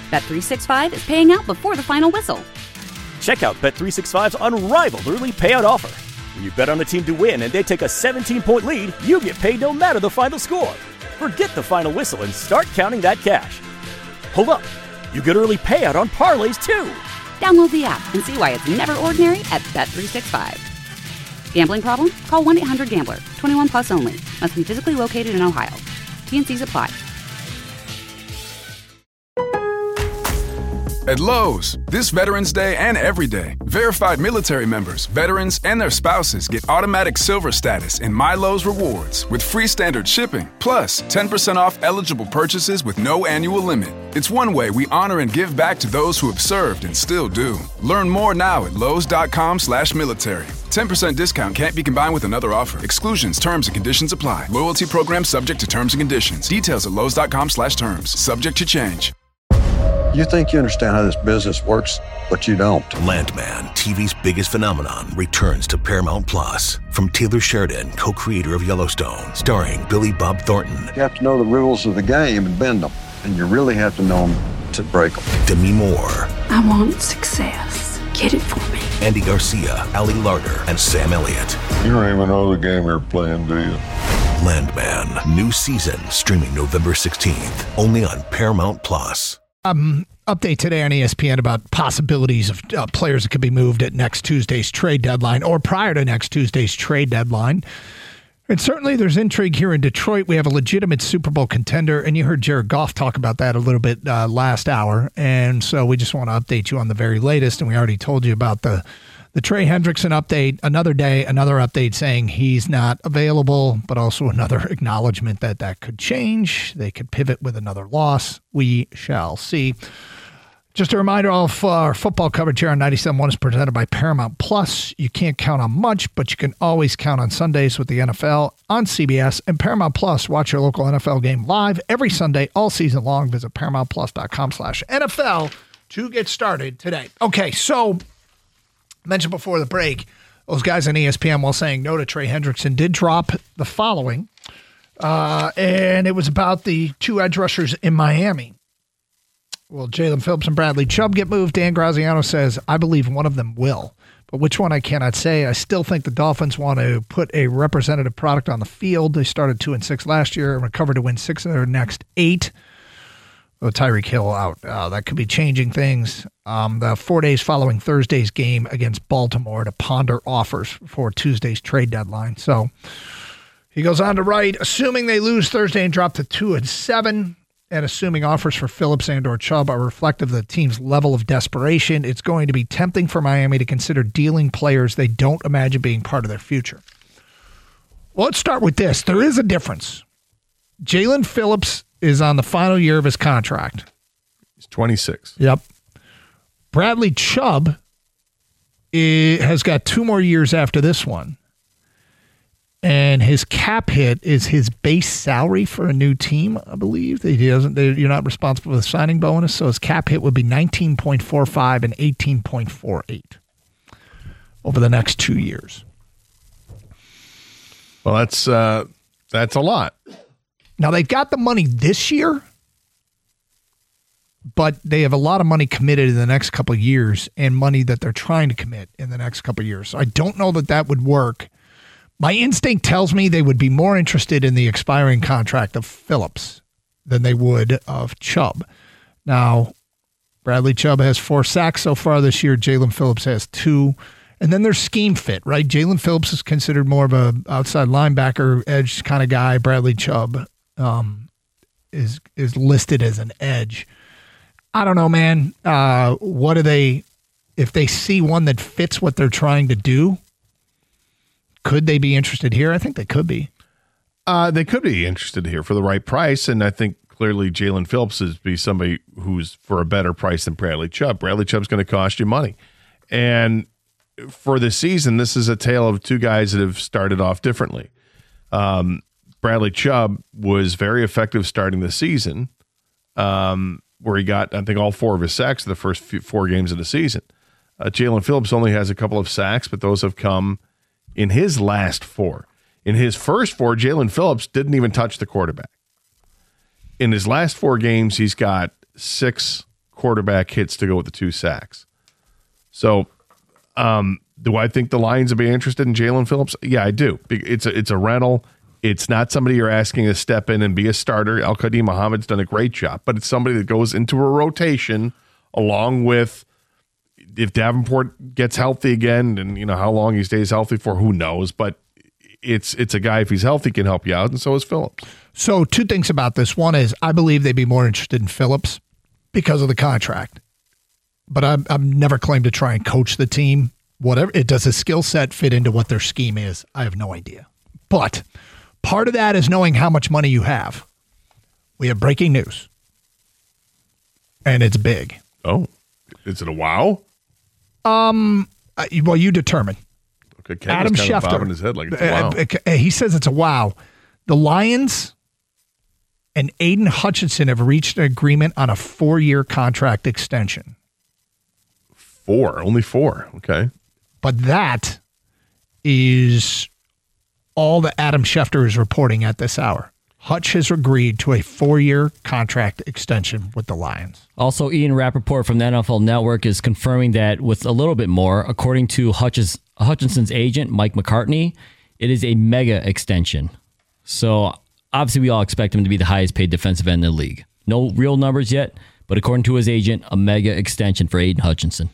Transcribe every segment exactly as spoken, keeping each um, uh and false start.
Bet three sixty-five is paying out before the final whistle. Check out Bet three sixty-five's unrivaled early payout offer. When you bet on a team to win and they take a seventeen-point lead, you get paid no matter the final score. Forget the final whistle and start counting that cash. Hold up. You get early payout on parlays, too. Download the app and see why it's never ordinary at Bet three sixty-five. Gambling problem? Call one eight hundred gambler. twenty-one plus only. Must be physically located in Ohio. T and C's apply. At Lowe's, this Veterans Day and every day, verified military members, veterans, and their spouses get automatic silver status in My Lowe's Rewards with free standard shipping, plus ten percent off eligible purchases with no annual limit. It's one way we honor and give back to those who have served and still do. Learn more now at lowes.com slash military. ten percent discount can't be combined with another offer. Exclusions, terms, and conditions apply. Loyalty program subject to terms and conditions. Details at lowes.com slash terms. Subject to change. You think you understand how this business works, but you don't. Landman, T V's biggest phenomenon, returns to Paramount Plus. From Taylor Sheridan, co-creator of Yellowstone, starring Billy Bob Thornton. You have to know the rules of the game and bend them, and you really have to know them to break them. Demi Moore. I want success. Get it for me. Andy Garcia, Ali Larter, and Sam Elliott. You don't even know the game you're playing, do you? Landman, new season, streaming November sixteenth, only on Paramount Plus. Um, update today on E S P N about possibilities of uh, players that could be moved at next Tuesday's trade deadline or prior to next Tuesday's trade deadline. And certainly there's intrigue here in Detroit. We have a legitimate Super Bowl contender, and you heard Jared Goff talk about that a little bit uh, last hour. And so we just want to update you on the very latest, and we already told you about the The Trey Hendrickson update, another day, another update saying he's not available, but also another acknowledgement that that could change. They could pivot with another loss. We shall see. Just a reminder, all of our football coverage here on ninety-seven point one is presented by Paramount Plus. You can't count on much, but you can always count on Sundays with the N F L on C B S and Paramount Plus. Watch your local N F L game live every Sunday, all season long. Visit ParamountPlus.com slash NFL to get started today. Okay, so mentioned before the break, those guys on E S P N, while saying no to Trey Hendrickson, did drop the following, uh, and it was about the two edge rushers in Miami. Will Jaelan Phillips and Bradley Chubb get moved? Dan Graziano says, I believe one of them will, but which one I cannot say. I still think the Dolphins want to put a representative product on the field. They started two and six last year and recovered to win six of their next eight. With Tyreek Hill out, uh, that could be changing things. Um, the four days following Thursday's game against Baltimore to ponder offers for Tuesday's trade deadline. So he goes on to write, assuming they lose Thursday and drop to two and seven, and assuming offers for Phillips and or Chubb are reflective of the team's level of desperation, it's going to be tempting for Miami to consider dealing players they don't imagine being part of their future. Well, let's start with this. There is a difference. Jaelan Phillips is on the final year of his contract. He's twenty-six. Yep. Bradley Chubb is, has got two more years after this one. And his cap hit is his base salary for a new team, I believe. He doesn't. They, you're not responsible for the signing bonus, so his cap hit would be nineteen point four five and eighteen point four eight over the next two years. Well, that's uh, that's a lot. Now, they've got the money this year, but they have a lot of money committed in the next couple of years and money that they're trying to commit in the next couple of years. So I don't know that that would work. My instinct tells me they would be more interested in the expiring contract of Phillips than they would of Chubb. Now, Bradley Chubb has four sacks so far this year. Jaelan Phillips has two. And then there's scheme fit, right? Jaelan Phillips is considered more of a outside linebacker, edge kind of guy. Bradley Chubb um, is is listed as an edge. I don't know, man. Uh, what do they, if they see one that fits what they're trying to do, could they be interested here? I think they could be. Uh, they could be interested here for the right price, and I think clearly Jaelan Phillips is be somebody who's for a better price than Bradley Chubb. Bradley Chubb's going to cost you money. And for the season, this is a tale of two guys that have started off differently. Um, Bradley Chubb was very effective starting the season, um, where he got, I think, all four of his sacks in the first few, four games of the season. Uh, Jaelan Phillips only has a couple of sacks, but those have come in his last four. In his first four, Jaelan Phillips didn't even touch the quarterback. In his last four games, he's got six quarterback hits to go with the two sacks. So, um, do I think the Lions would be interested in Jalen Phillips? Yeah, I do. It's a, it's a rental. It's not somebody you're asking to step in and be a starter. Al-Qadim Muhammad's done a great job, but it's somebody that goes into a rotation along with, if Davenport gets healthy again, and you know how long he stays healthy for, who knows, but it's it's a guy, if he's healthy, can help you out, and so is Phillips. So two things about this. One is I believe they'd be more interested in Phillips because of the contract, but I've, I've never claimed to try and coach the team. Whatever it does, his skill set fit into what their scheme is? I have no idea. But part of that is knowing how much money you have. We have breaking news, and it's big. Oh, is it a wow? Um. Well, you determine. Okay, Ken Adam was kind of Schefter, bobbing his head like it's a wow. Uh, he says it's a wow. The Lions and Aiden Hutchinson have reached an agreement on a four-year contract extension. Four, only four. Okay. But that is all that Adam Schefter is reporting at this hour. Hutch has agreed to a four-year contract extension with the Lions. Also, Ian Rappaport from the N F L Network is confirming that with a little bit more, according to Hutch's, Hutchinson's agent, Mike McCartney, it is a mega extension. So, obviously, we all expect him to be the highest paid defensive end in the league. No real numbers yet, but according to his agent, a mega extension for Aiden Hutchinson.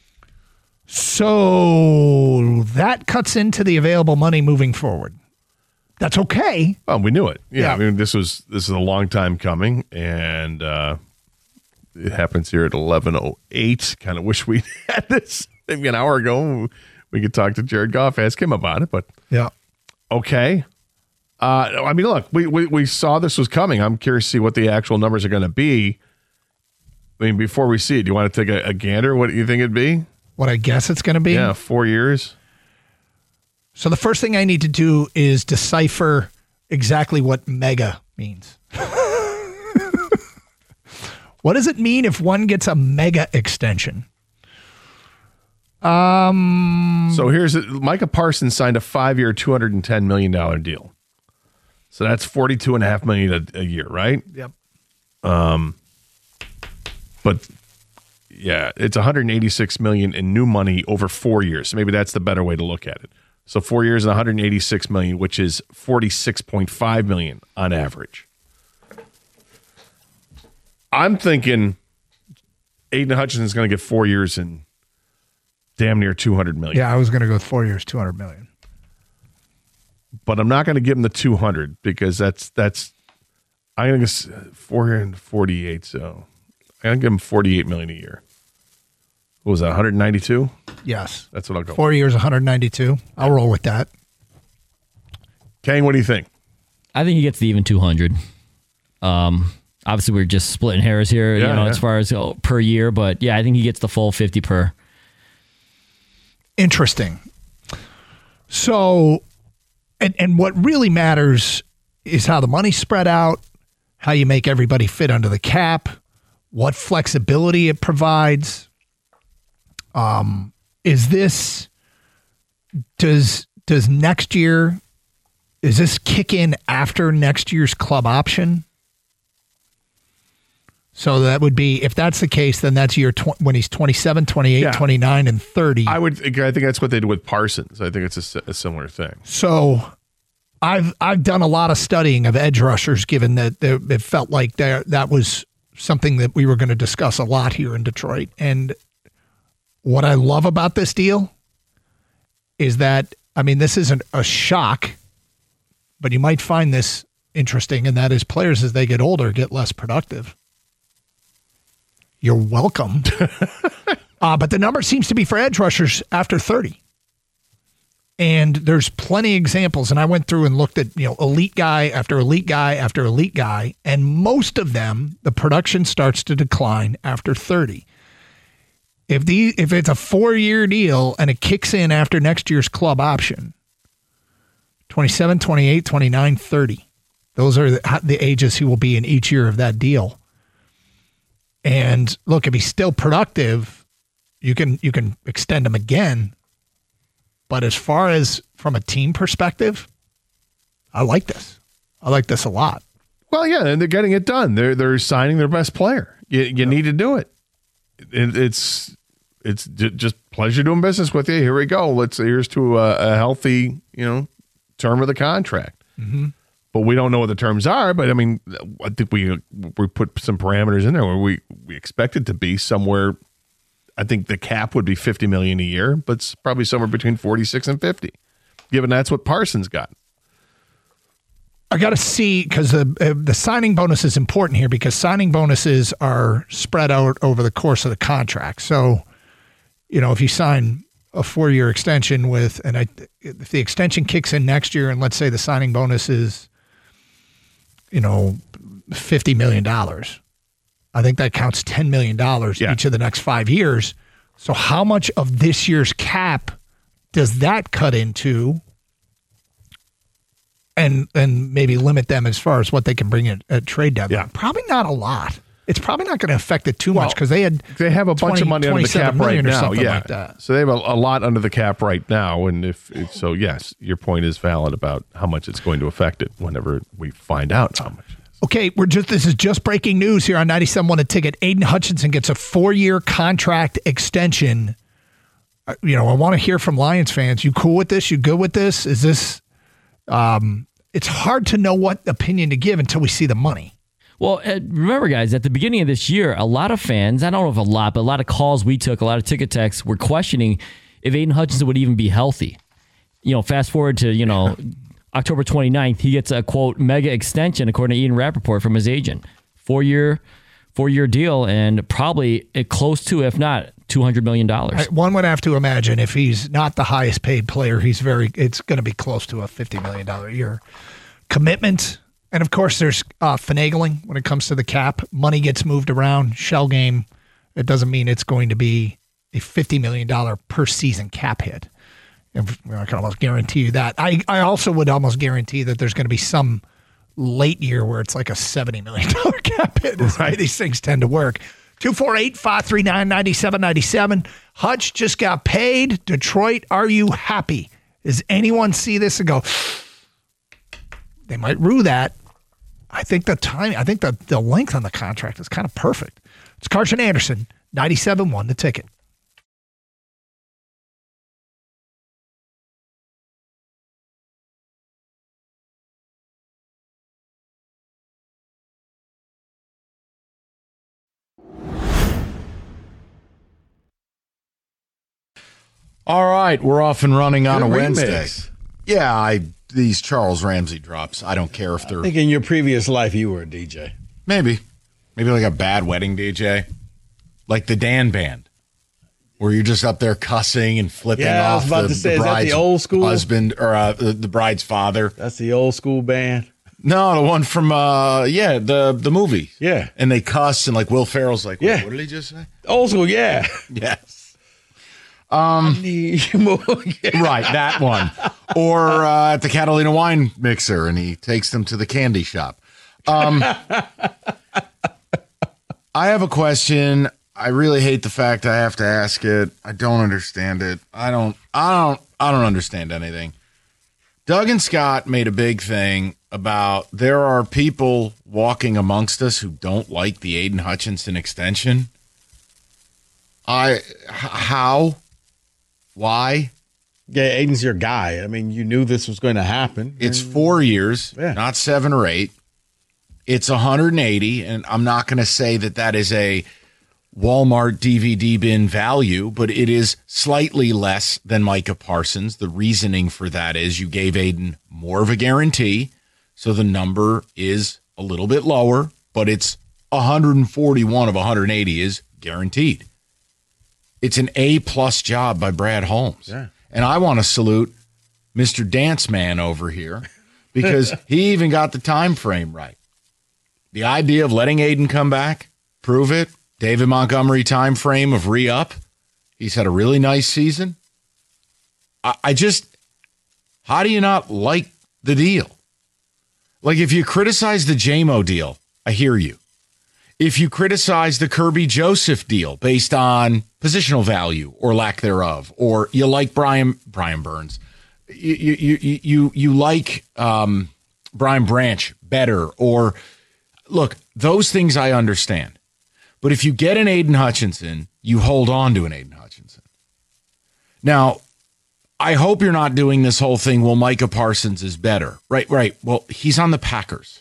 So, that cuts into the available money moving forward. That's okay. Well, we knew it. Yeah, yeah. I mean, this was this is a long time coming, and uh, it happens here at eleven oh eight. Kind of wish we had this maybe an hour ago. We could talk to Jared Goff, ask him about it, but yeah, okay. Uh, I mean, look, we, we we saw this was coming. I'm curious to see what the actual numbers are going to be. I mean, before we see it, do you want to take a, a gander? What do you think it'd be? What I guess it's going to be? Yeah, four years. So the first thing I need to do is decipher exactly what mega means. What does it mean if one gets a mega extension? Um. So here's it. Micah Parsons signed a five-year, two hundred ten million dollars deal. So that's forty-two point five million dollars a, a year, right? Yep. Um. But yeah, it's one hundred eighty-six million dollars in new money over four years. So maybe that's the better way to look at it. So four years and one hundred eighty-six million dollars, which is forty-six point five million dollars on average. I'm thinking Aiden Hutchinson's going to get four years and damn near two hundred million dollars. Yeah, I was going to go with four years, two hundred million dollars. But I'm not going to give him the two hundred because that's that's I'm going to go four hundred forty-eight. So I'm going to give him forty-eight million dollars a year. What was that, one hundred ninety-two? Yes. That's what I'll go Four with. years, one hundred ninety-two. I'll roll with that. Kang, what do you think? I think he gets the even two hundred. Um, obviously, we're just splitting hairs here, Yeah, you know, yeah. as far as oh, per year. But yeah, I think he gets the full fifty per. Interesting. So, and, and what really matters is how the money's spread out, how you make everybody fit under the cap, what flexibility it provides. Um, is this, does, does next year, does this kick in after next year's club option? So that would be, if that's the case, then that's year tw- when he's twenty-seven, twenty-eight, Yeah. twenty-nine, and thirty. I would. I think that's what they did with Parsons. I think it's a, si- a similar thing. So I've I've done a lot of studying of edge rushers, given that there, it felt like there that was something that we were going to discuss a lot here in Detroit. And what I love about this deal is that, I mean, this isn't a shock, but you might find this interesting, and that is players as they get older get less productive. You're welcome. uh, but the number seems to be for edge rushers after thirty. And there's plenty of examples, and I went through and looked at, you know, elite guy after elite guy after elite guy, and most of them, the production starts to decline after thirty. If the if it's a four-year deal and it kicks in after next year's club option, twenty-seven, twenty-eight, twenty-nine, thirty. Those are the, the ages he will be in each year of that deal. And look, if he's still productive, you can you can extend him again. But as far as from a team perspective, I like this. I like this a lot. Well, yeah, and they're getting it done. They're they're signing their best player. You you need to do it. it, it's it's j- just pleasure doing business with you. Here we go. Let's here's to a, a healthy, you know, term of the contract. Mm-hmm. But we don't know what the terms are. But I mean, I think we we put some parameters in there where we we expect it to be somewhere. I think the cap would be fifty million dollars a year, but it's probably somewhere between forty-six and fifty, given that's what Parsons got. I got to see, because the uh, the signing bonus is important here, because signing bonuses are spread out over the course of the contract. So, you know, if you sign a four-year extension with, and I, if the extension kicks in next year, and let's say the signing bonus is, you know, fifty million dollars. I think that counts ten million dollars yeah. each of the next five years. So how much of this year's cap does that cut into, and and maybe limit them as far as what they can bring in at trade deadline? Yeah. Probably not a lot. It's probably not going to affect it too well, much because they had they have a bunch of money under the cap right now. Yeah, like that. So they have a, a lot under the cap right now, and if it's, so, yes, your point is valid about how much it's going to affect it whenever we find out how much. Okay, we're just this is just breaking news here on ninety-seven point one A Ticket. Aiden Hutchinson gets a four-year contract extension. Uh, you know, I want to hear from Lions fans. You cool with this? You good with this? Is this? Um, it's hard to know what opinion to give until we see the money. Well, uh, remember, guys, at the beginning of this year, a lot of fans, I don't know if a lot, but a lot of calls we took, a lot of ticket texts, were questioning if Aiden Hutchinson would even be healthy. You know, fast forward to, you know, October twenty-ninth, he gets a, quote, mega extension, according to Ian Rappaport from his agent. Four-year four-year deal, and probably close to, if not, two hundred million dollars. One would have to imagine if he's not the highest paid player, he's very. It's going to be close to a fifty million dollars a year commitment. And, of course, there's uh, finagling when it comes to the cap. Money gets moved around. Shell game. It doesn't mean it's going to be a fifty million dollars per season cap hit. And I can almost guarantee you that. I, I also would almost guarantee that there's going to be some late year where it's like a seventy million dollars cap hit. That's right. These things tend to work. two four eight, five three nine, nine seven nine seven. Hutch just got paid. Detroit, are you happy? Does anyone see this and go, they might rue that? I think the time, I think the, the length on the contract is kind of perfect. It's Carson Anderson, ninety-seven point one The Ticket. All right, we're off and running on Good a remix. Wednesday. Yeah, I these Charles Ramsey drops. I don't care if they're. I think in your previous life you were a D J. Maybe, maybe like a bad wedding D J, like the Dan Band, where you're just up there cussing and flipping Yeah, I off was about the, to say, the is that bride's the old school? husband or uh, the, the bride's father. That's the old school band. No, the one from uh, yeah, the the movie. Yeah, and they cuss and like Will Ferrell's like, yeah. What did he just say? Old school, yeah. Yes. Um, more, yeah. Right, that one. Or uh, at the Catalina wine mixer, and he takes them to the candy shop. Um, I have a question. I really hate the fact I have to ask it. I don't understand it. I don't. I don't. I don't understand anything. Doug and Scott made a big thing about there are people walking amongst us who don't like the Aiden Hutchinson extension. I h- how. Why? Yeah, Aiden's your guy. I mean, you knew this was going to happen. It's four years, yeah. not seven or eight. It's one hundred eighty, and I'm not going to say that that is a Walmart D V D bin value, but it is slightly less than Micah Parsons. The reasoning for that is you gave Aiden more of a guarantee, so the number is a little bit lower, but it's one hundred forty-one of one hundred eighty is guaranteed. It's an A-plus job by Brad Holmes. Yeah. And I want to salute Mister Dance Man over here because he even got the time frame right. The idea of letting Aiden come back, prove it, David Montgomery time frame of re-up. He's had a really nice season. I, I just, how do you not like the deal? Like if you criticize the J M O deal, I hear you. If you criticize the Kirby Joseph deal based on positional value or lack thereof, or you like Brian Brian Burns, you you you you, you like um, Brian Branch better, or look, those things I understand. But if you get an Aiden Hutchinson, you hold on to an Aiden Hutchinson. Now, I hope you're not doing this whole thing, well, Micah Parsons is better. Right, right. Well, he's on the Packers.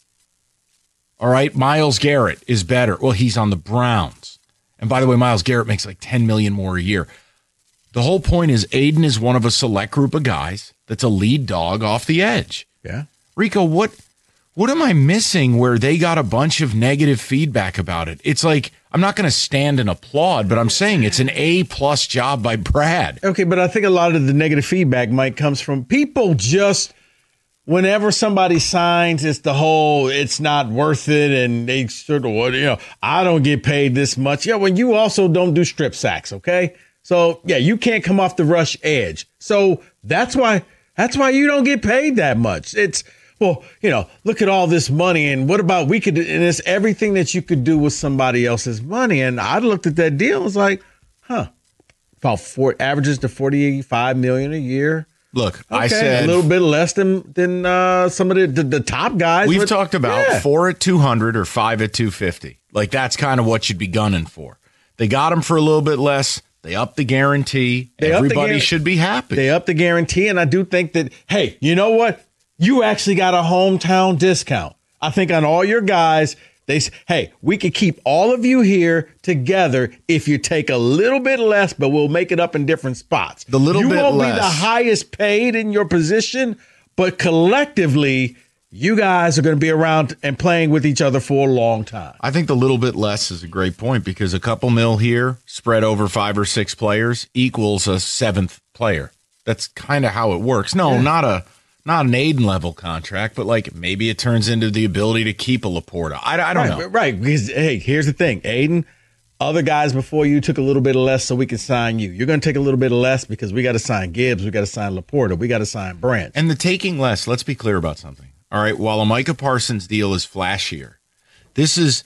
All right, Myles Garrett is better. Well, he's on the Browns. And by the way, Myles Garrett makes like ten million dollars more a year. The whole point is Aiden is one of a select group of guys that's a lead dog off the edge. Yeah. Rico, what what am I missing where they got a bunch of negative feedback about it? It's like, I'm not going to stand and applaud, but I'm saying it's an A-plus job by Brad. Okay, but I think a lot of the negative feedback, Mike, comes from people just, whenever somebody signs, it's the whole, it's not worth it, and they sort of, you know, I don't get paid this much. Yeah, well, you also don't do strip sacks, okay? So, yeah, you can't come off the rush edge. So that's why that's why you don't get paid that much. It's, well, you know, look at all this money, and what about we could, and it's everything that you could do with somebody else's money. And I looked at that deal and was like, huh, about four, averages to forty-five million dollars a year. Look, Okay, I said a little bit less than than uh, some of the, the, the top guys. We've but, talked about yeah. four at two hundred or five at two fifty. Like, that's kind of what you'd be gunning for. They got him for a little bit less. They upped the guarantee. They upped the Everybody guar- should be happy. They upped the guarantee, and I do think that, hey, you know what? You actually got a hometown discount. I think on all your guys, they say, hey, we could keep all of you here together if you take a little bit less, but we'll make it up in different spots. The little you bit won't less. be the highest paid in your position, but collectively, you guys are going to be around and playing with each other for a long time. I think the little bit less is a great point because a couple mil here spread over five or six players equals a seventh player. That's kind of how it works. No, Yeah. not a not an Aiden level contract, but like maybe it turns into the ability to keep a Laporta. I, I don't right, know. Right. Because, hey, here's the thing. Aiden, other guys before you took a little bit of less so we can sign you. You're going to take a little bit of less because we got to sign Gibbs. We got to sign Laporta. We got to sign Branch. And the taking less, let's be clear about something. All right, while a Micah Parsons deal is flashier, this is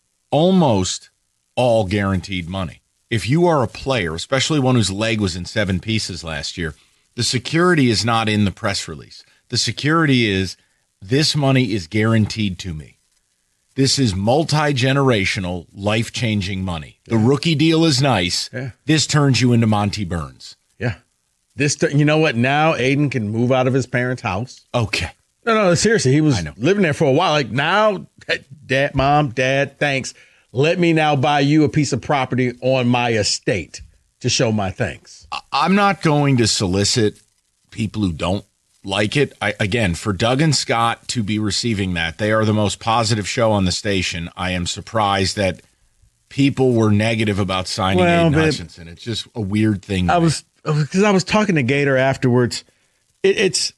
almost all guaranteed money. If you are a player, especially one whose leg was in seven pieces last year, the security is not in the press release. The security is this money is guaranteed to me. This is multi-generational, life-changing money. The rookie deal is nice. Yeah. This turns you into Monty Burns. Yeah. This, you know what? Now Aiden can move out of his parents' house. Okay. No, no, seriously. He was living there for a while. Like, now, dad, mom, dad, thanks. Let me now buy you a piece of property on my estate to show my thanks. I'm not going to solicit people who don't like it. I, again, for Doug and Scott to be receiving that, they are the most positive show on the station. I am surprised that people were negative about signing Well, Aiden but- Hutchinson. It's just a weird thing. I was, because I was talking to Gator afterwards. It, it's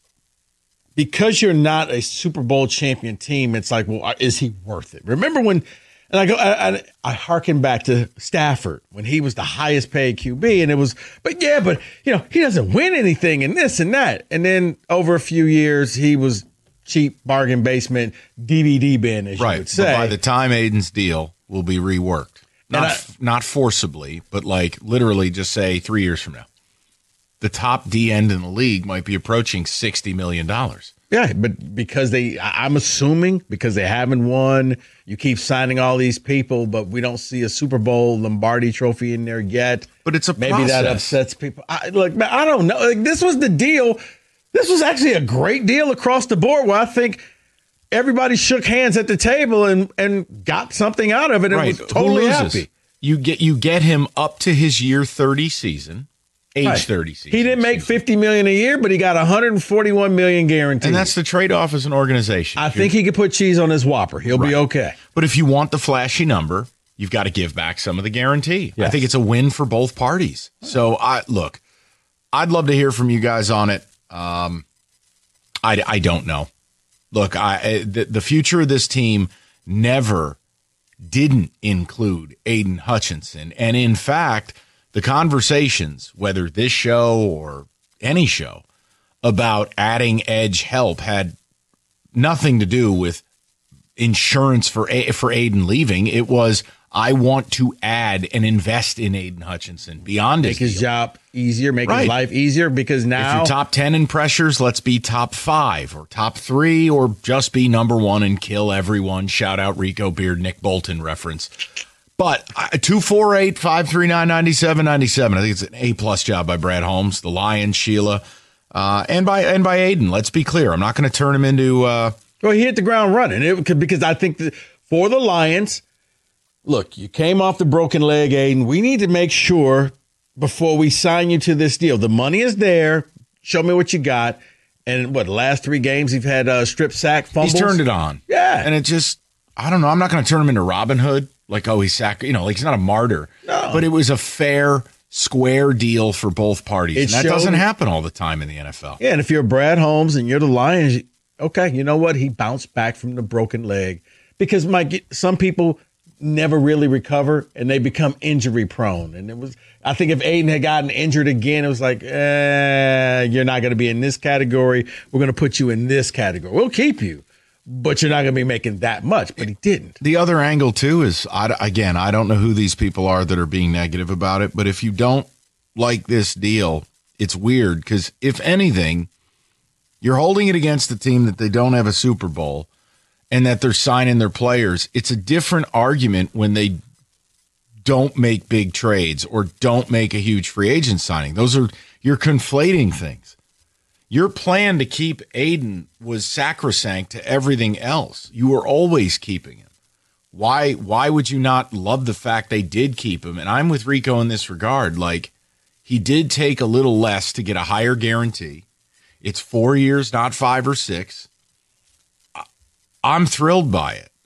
because you're not a Super Bowl champion team. It's like, well, is he worth it? Remember when, and I go, I, I, I hearken back to Stafford when he was the highest paid Q B, and it was, but yeah, but you know, he doesn't win anything and this and that. And then over a few years, he was cheap bargain basement D V D bin, as you right. would say. But by the time Aiden's deal will be reworked, not I- f- not forcibly, but like literally just say three years from now, the top D end in the league might be approaching sixty million dollars. Yeah, but because they, I- I'm assuming because they haven't won, you keep signing all these people, but we don't see a Super Bowl Lombardi trophy in there yet. But it's a maybe that process. upsets people. I, look, man, I don't know. Like, this was the deal. This was actually a great deal across the board where I think everybody shook hands at the table and and got something out of it and Right. was Who totally loses? happy. You get you get him up to his year thirty season, age Right. thirty season. He didn't make fifty million dollars a year, but he got one hundred forty-one million dollars guaranteed. And that's the trade-off as an organization. I think he could put cheese on his Whopper. He'll be Right. okay. But if you want the flashy number, you've got to give back some of the guarantee. I Yes. think it's a win for both parties. So I look, I'd love to hear from you guys on it. Um, I, I don't know. Look, I the, the future of this team never didn't include Aiden Hutchinson. And in fact, the conversations, whether this show or any show, about adding edge help had nothing to do with insurance for A- for Aiden leaving. It was, I want to add and invest in Aiden Hutchinson beyond Make his his deal. job easier, make Right. his life easier because If now you're top ten in pressures, let's be top five or top three or just be number one and kill everyone. Shout out Rico Beard, Nick Bolton reference. But uh, two four eight, five three nine, nine seven nine seven. I think it's an A-plus job by Brad Holmes, the Lions, Sheila, uh, and by and by Aiden. Let's be clear. I'm not going to turn him into uh, – Well, he hit the ground running it could, because I think that for the Lions, look, you came off the broken leg, Aiden. We need to make sure before we sign you to this deal, the money is there. Show me what you got. And what, the last three games he's had uh, strip sack fumbles? He's turned it on. Yeah. And it just – I don't know. I'm not going to turn him into Robin Hood. Like, oh, he's sack, you know, like he's not a martyr. No. But it was a fair, square deal for both parties. It and that showed, doesn't happen all the time in the N F L. Yeah, and if you're Brad Holmes and you're the Lions, okay, you know what? He bounced back from the broken leg. Because, Mike, some people never really recover and they become injury prone. And it was, I think if Aiden had gotten injured again, it was like, eh, you're not going to be in this category. We're going to put you in this category. We'll keep you. But you're not going to be making that much, but he didn't. The other angle, too, is, I, again, I don't know who these people are that are being negative about it, but if you don't like this deal, it's weird because, if anything, you're holding it against the team that they don't have a Super Bowl and that they're signing their players. It's a different argument when they don't make big trades or don't make a huge free agent signing. Those are, you're conflating things. Your plan to keep Aiden was sacrosanct to everything else. You were always keeping him. Why why would you not love the fact they did keep him? And I'm with Rico in this regard. Like, he did take a little less to get a higher guarantee. It's four years, not five or six. I'm thrilled by it.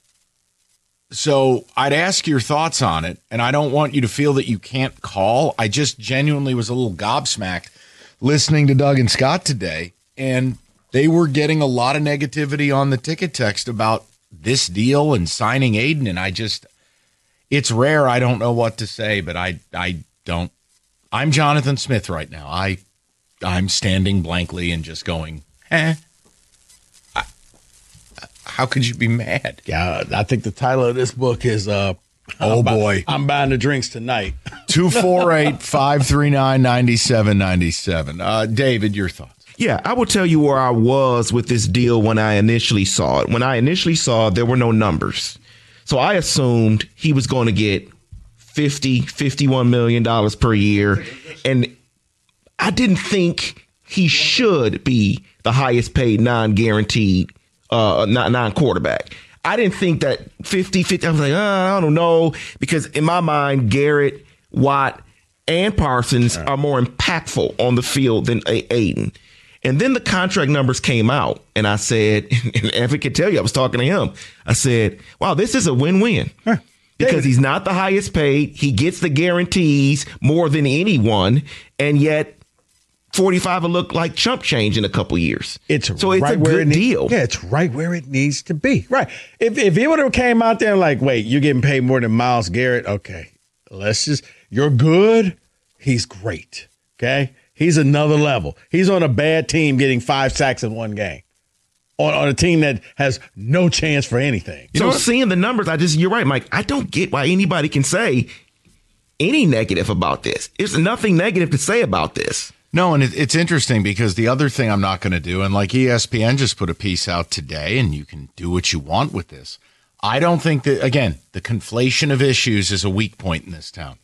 So I'd ask your thoughts on it, and I don't want you to feel that you can't call. I just genuinely was a little gobsmacked listening to Doug and Scott today, and they were getting a lot of negativity on the ticket text about this deal and signing Aiden, and I just, it's rare. I don't know what to say, but I I don't. I'm Jonathan Smith right now. I, I'm standing blankly and just going, eh. I, how could you be mad? Yeah, I think the title of this book is uh, Oh, I'm boy. Bu- I'm buying the drinks tonight. two four eight, five three nine, nine seven nine seven. Uh, David, your thoughts? Yeah, I will tell you where I was with this deal when I initially saw it. When I initially saw it, there were no numbers. So I assumed he was going to get fifty, fifty-one million dollars per year. And I didn't think he should be the highest paid non-guaranteed uh, non-quarterback. I didn't think that fifty, fifty, I was like, oh, I don't know, because in my mind, Garrett, Watt, and Parsons are more impactful on the field than Aiden. And then the contract numbers came out, and I said, and Evan could tell you, I was talking to him. I said, wow, this is a win-win. Huh. Because he's not the highest paid. He gets the guarantees more than anyone, and yet forty-five will look like chump change in a couple years. It's so it's right a where good it need, deal. Yeah, it's right where it needs to be. Right. If if he would have came out there like, wait, you're getting paid more than Myles Garrett. Okay, let's just, you're good. He's great. Okay, he's another level. He's on a bad team getting five sacks in one game. On, on a team that has no chance for anything. So seeing the numbers, I just, you're right, Mike. I don't get why anybody can say any negative about this. There's nothing negative to say about this. No, and it, it's interesting because the other thing I'm not going to do, and like E S P N just put a piece out today, and you can do what you want with this. I don't think that, again, the conflation of issues is a weak point in this town.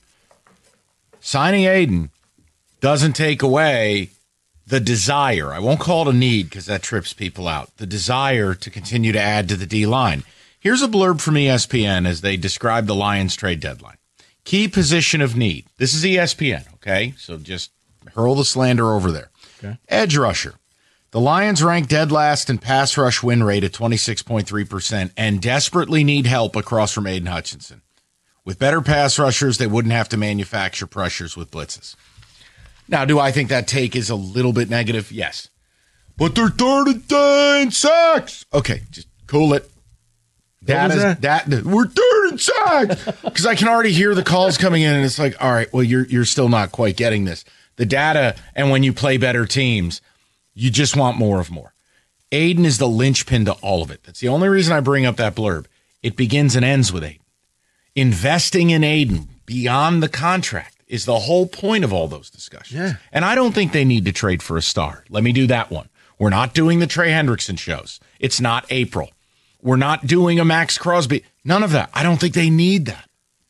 Signing Aiden doesn't take away the desire, I won't call it a need because that trips people out, the desire to continue to add to the D-line. Here's a blurb from E S P N as they describe the Lions trade deadline. Key position of need. This is E S P N, okay? So just hurl the slander over there. Okay. Edge rusher. The Lions rank dead last in pass rush win rate at twenty-six point three percent and desperately need help across from Aiden Hutchinson. With better pass rushers, they wouldn't have to manufacture pressures with blitzes. Now, do I think that take is a little bit negative? Yes. But they're third and ten sacks. Okay, just cool it. Data's, that? Dat, we're third and sacks. Because I can already hear the calls coming in, and it's like, all right, well, you're you're still not quite getting this. The data, and when you play better teams, you just want more of more. Aiden is the linchpin to all of it. That's the only reason I bring up that blurb. It begins and ends with Aiden. Investing in Aiden beyond the contract is the whole point of all those discussions. Yeah. And I don't think they need to trade for a star. Let me do that one. We're not doing the Trey Hendrickson shows. It's not April. We're not doing a Max Crosby. None of that. I don't think they need that.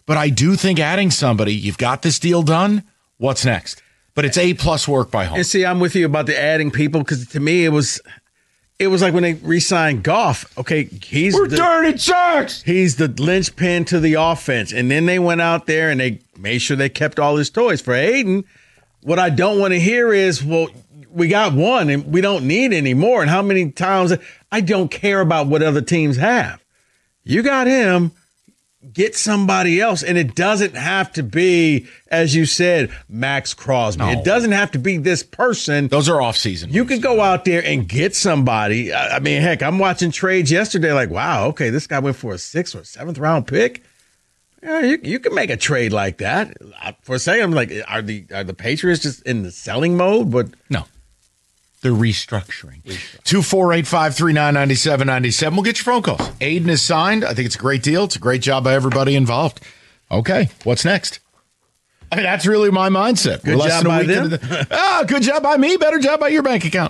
But I do think adding somebody, you've got this deal done. What's next? But it's A plus work by Holmes. And see, I'm with you about the adding people because to me it was, it was like when they re-signed Goff. Okay, he's We're the, dirty sharks. He's the linchpin to the offense, and then they went out there and they made sure they kept all his toys for Aiden. What I don't want to hear is, well, we got one and we don't need any more. And how many times I don't care about what other teams have. You got him. Get somebody else. And it doesn't have to be, as you said, Max Crosby. No. It doesn't have to be this person. Those are off season. You could go out there and get somebody. I mean, heck, I'm watching trades yesterday like, wow, okay, this guy went for a sixth or seventh round pick. Yeah, you, you can make a trade like that. For a second, I'm like, are the are the Patriots just in the selling mode? But no. They're restructuring. two four eight, five three nine, nine seven nine seven. We'll get your phone calls. Aiden is signed. I think it's a great deal. It's a great job by everybody involved. Okay, what's next? I mean, that's really my mindset. Good We're job by them. The, ah, good job by me. Better job by your bank account.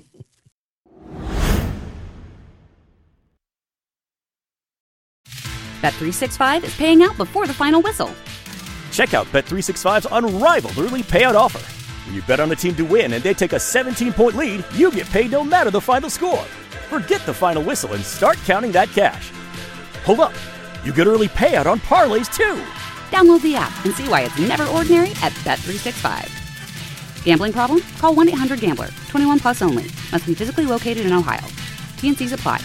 Bet three sixty-five is paying out before the final whistle. Check out Bet three sixty-five's unrivaled early payout offer. When you bet on a team to win and they take a seventeen-point lead, you get paid no matter the final score. Forget the final whistle and start counting that cash. Hold up. You get early payout on parlays, too. Download the app and see why it's never ordinary at Bet three sixty-five. Gambling problem? Call one eight hundred gambler. twenty-one plus only. Must be physically located in Ohio. T and C's apply.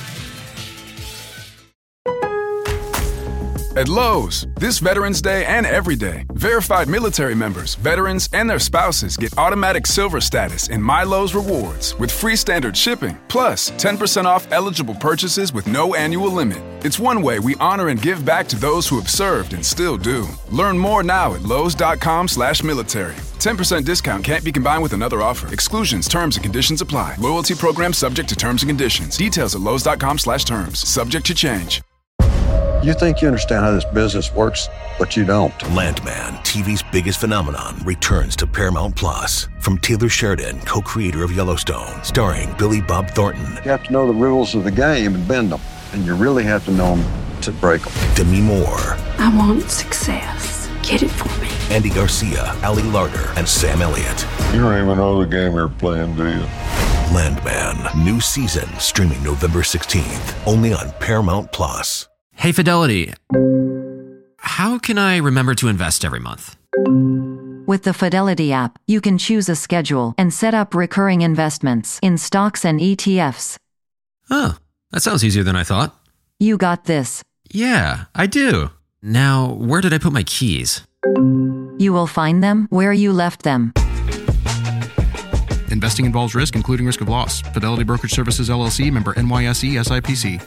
At Lowe's, this Veterans Day and every day, verified military members, veterans, and their spouses get automatic silver status in My Lowe's Rewards with free standard shipping, plus ten percent off eligible purchases with no annual limit. It's one way we honor and give back to those who have served and still do. Learn more now at lowes.com slash military. ten percent discount can't be combined with another offer. Exclusions, terms, and conditions apply. Loyalty program subject to terms and conditions. Details at lowes.com slash terms. Subject to change. You think you understand how this business works, but you don't. Landman, T V's biggest phenomenon, returns to Paramount Plus. From Taylor Sheridan, co-creator of Yellowstone, starring Billy Bob Thornton. You have to know the rules of the game and bend them, and you really have to know them to break them. Demi Moore. I want success. Get it for me. Andy Garcia, Ali Larder, and Sam Elliott. You don't even know the game you're playing, do you? Landman, new season, streaming November sixteenth, only on Paramount Plus. Hey, Fidelity. How can I remember to invest every month? With the Fidelity app, you can choose a schedule and set up recurring investments in stocks and E T Fs. Oh, that sounds easier than I thought. You got this. Yeah, I do. Now, where did I put my keys? You will find them where you left them. Investing involves risk, including risk of loss. Fidelity Brokerage Services, L L C, member N Y S E, S I P C.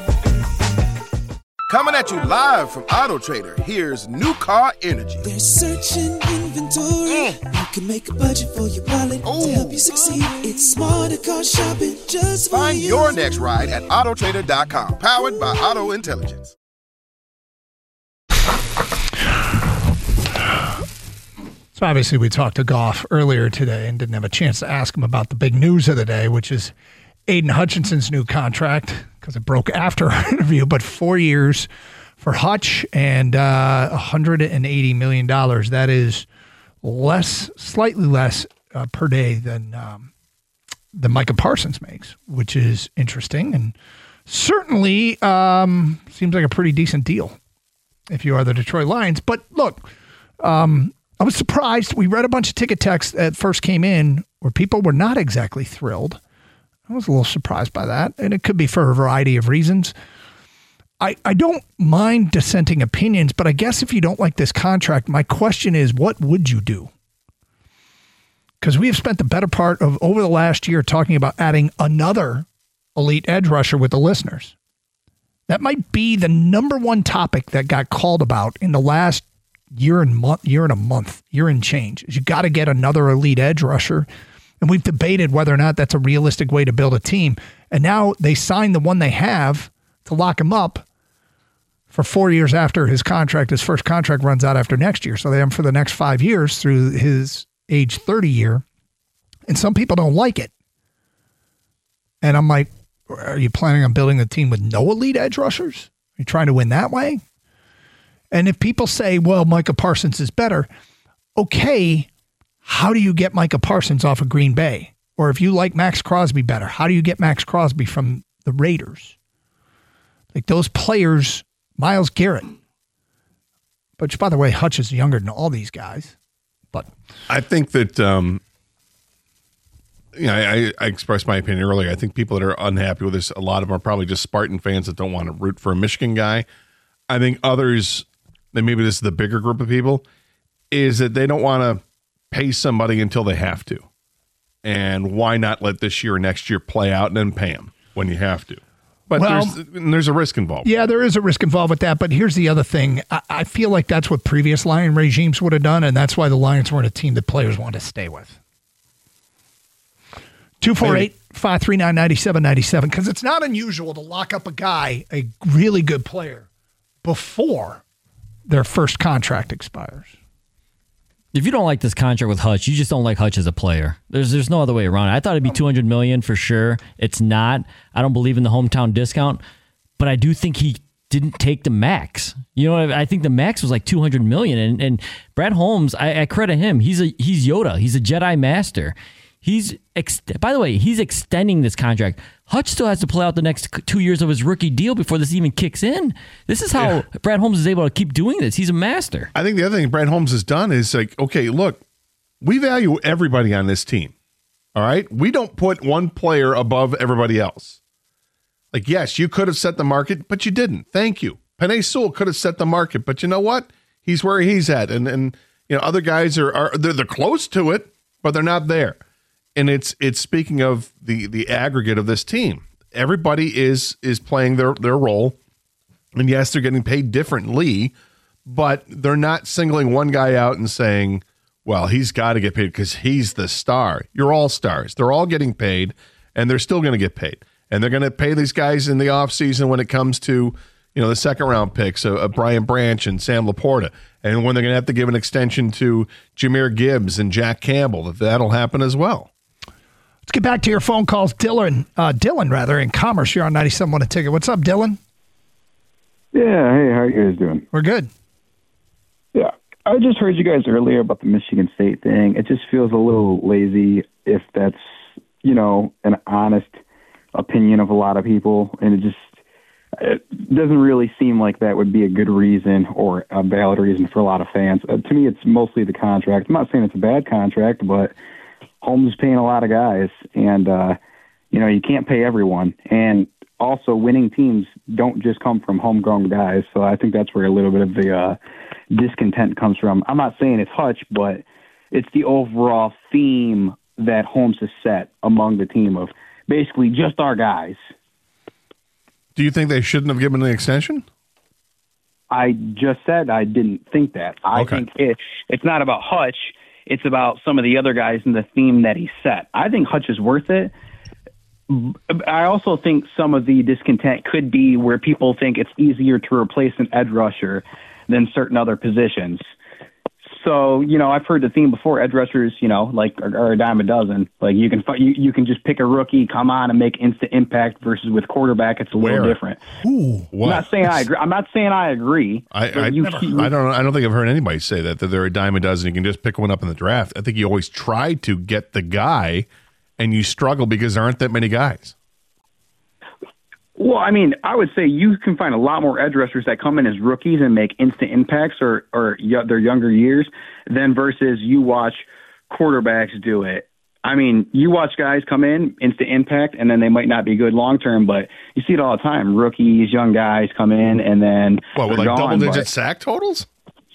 Coming at you live from Auto Trader, here's New Car Energy. They're searching inventory. Mm. You can make a budget for your wallet Ooh. To help you succeed. It's smarter car shopping just for Find you. your next ride at auto trader dot com. Powered by Auto Intelligence. So obviously we talked to Goff earlier today and didn't have a chance to ask him about the big news of the day, which is Aiden Hutchinson's new contract, because it broke after our interview, but four years for Hutch and uh, one hundred eighty million dollars. That is less, slightly less uh, per day than um, than Micah Parsons makes, which is interesting and certainly um, seems like a pretty decent deal if you are the Detroit Lions. But look, um, I was surprised. We read a bunch of ticket texts that first came in where people were not exactly thrilled. I was a little surprised by that, and it could be for a variety of reasons. I, I don't mind dissenting opinions, but I guess if you don't like this contract, my question is, what would you do? Because we have spent the better part of over the last year talking about adding another elite edge rusher with the listeners. That might be the number one topic that got called about in the last year and month, year and a month, year and change. Is you got to get another elite edge rusher. And we've debated whether or not that's a realistic way to build a team. And now they signed the one they have to lock him up for four years after his contract. His first contract runs out after next year. So they have him for the next five years through his age thirty year. And some people don't like it. And I'm like, are you planning on building a team with no elite edge rushers? Are you trying to win that way? And if people say, well, Micah Parsons is better, okay, how do you get Micah Parsons off of Green Bay? Or if you like Max Crosby better, how do you get Max Crosby from the Raiders? Like those players, Myles Garrett. Which, by the way, Hutch is younger than all these guys. But I think that, um, you know, I, I expressed my opinion earlier. I think people that are unhappy with this, a lot of them are probably just Spartan fans that don't want to root for a Michigan guy. I think others, and maybe this is the bigger group of people, is that they don't want to pay somebody until they have to. And why not let this year or next year play out and then pay them when you have to? But well, there's, there's a risk involved. Yeah, there is a risk involved with that. But here's the other thing. I, I feel like that's what previous Lion regimes would have done, and that's why the Lions weren't a team that players want to stay with. two four eight, five three nine, nine seven nine seven, because it's not unusual to lock up a guy, a really good player, before their first contract expires. If you don't like this contract with Hutch, you just don't like Hutch as a player. There's there's no other way around it. I thought it'd be two hundred million dollars for sure. It's not. I don't believe in the hometown discount, but I do think he didn't take the max. You know, I think the max was like two hundred million dollars. And, and Brad Holmes, I, I credit him. He's a he's Yoda. He's a Jedi Master. He's ex- by the way, he's extending this contract. Hutch still has to play out the next two years of his rookie deal before this even kicks in. This is how yeah. Brad Holmes is able to keep doing this. He's a master. I think the other thing Brad Holmes has done is like, okay, look, we value everybody on this team. All right? We don't put one player above everybody else. Like, yes, you could have set the market, but you didn't. Thank you. Penei Sewell could have set the market, but you know what? He's where he's at. And, and you know, other guys are, are they're, they're close to it, but they're not there. And it's it's speaking of the the aggregate of this team. Everybody is is playing their, their role. And yes, they're getting paid differently, but they're not singling one guy out and saying, well, he's got to get paid because he's the star. You're all stars. They're all getting paid, and they're still going to get paid. And they're going to pay these guys in the offseason when it comes to, you know, the second round picks of, of Brian Branch and Sam Laporta. And when they're going to have to give an extension to Jahmyr Gibbs and Jack Campbell, that that'll happen as well. Let's get back to your phone calls. Dylan, uh, Dylan, rather, in Commerce. You're on ninety-seven point one A Ticket. What's up, Dylan? Yeah, hey, how are you guys doing? We're good. Yeah, I just heard you guys earlier about the Michigan State thing. It just feels a little lazy if that's, you know, an honest opinion of a lot of people. And it just it doesn't really seem like that would be a good reason or a valid reason for a lot of fans. Uh, to me, it's mostly the contract. I'm not saying it's a bad contract, but Holmes is paying a lot of guys, and, uh, you know, you can't pay everyone. And also, winning teams don't just come from homegrown guys, so I think that's where a little bit of the uh, discontent comes from. I'm not saying it's Hutch, but it's the overall theme that Holmes has set among the team of basically just our guys. Do you think they shouldn't have given an extension? I just said I didn't think that. I Okay. think it, it's not about Hutch. It's about some of the other guys and the theme that he set. I think Hutch is worth it. I also think some of the discontent could be where people think it's easier to replace an edge rusher than certain other positions. So, you know, I've heard the theme before. Edge rushers, you know, like are, are a dime a dozen. Like you can you, you can just pick a rookie, come on, and make instant impact. Versus with quarterback, it's a Where? little different. Ooh, what? I'm not saying I agree. I'm not saying I agree. I but I, you, never, I don't I don't think I've heard anybody say that that they're a dime a dozen. You can just pick one up in the draft. I think you always try to get the guy, and you struggle because there aren't that many guys. Well, I mean, I would say you can find a lot more edge rushers that come in as rookies and make instant impacts or, or y- their younger years than versus you watch quarterbacks do it. I mean, you watch guys come in, instant impact, and then they might not be good long term, but you see it all the time. Rookies, young guys come in, and then What, with they're like gone, double-digit but- sack totals?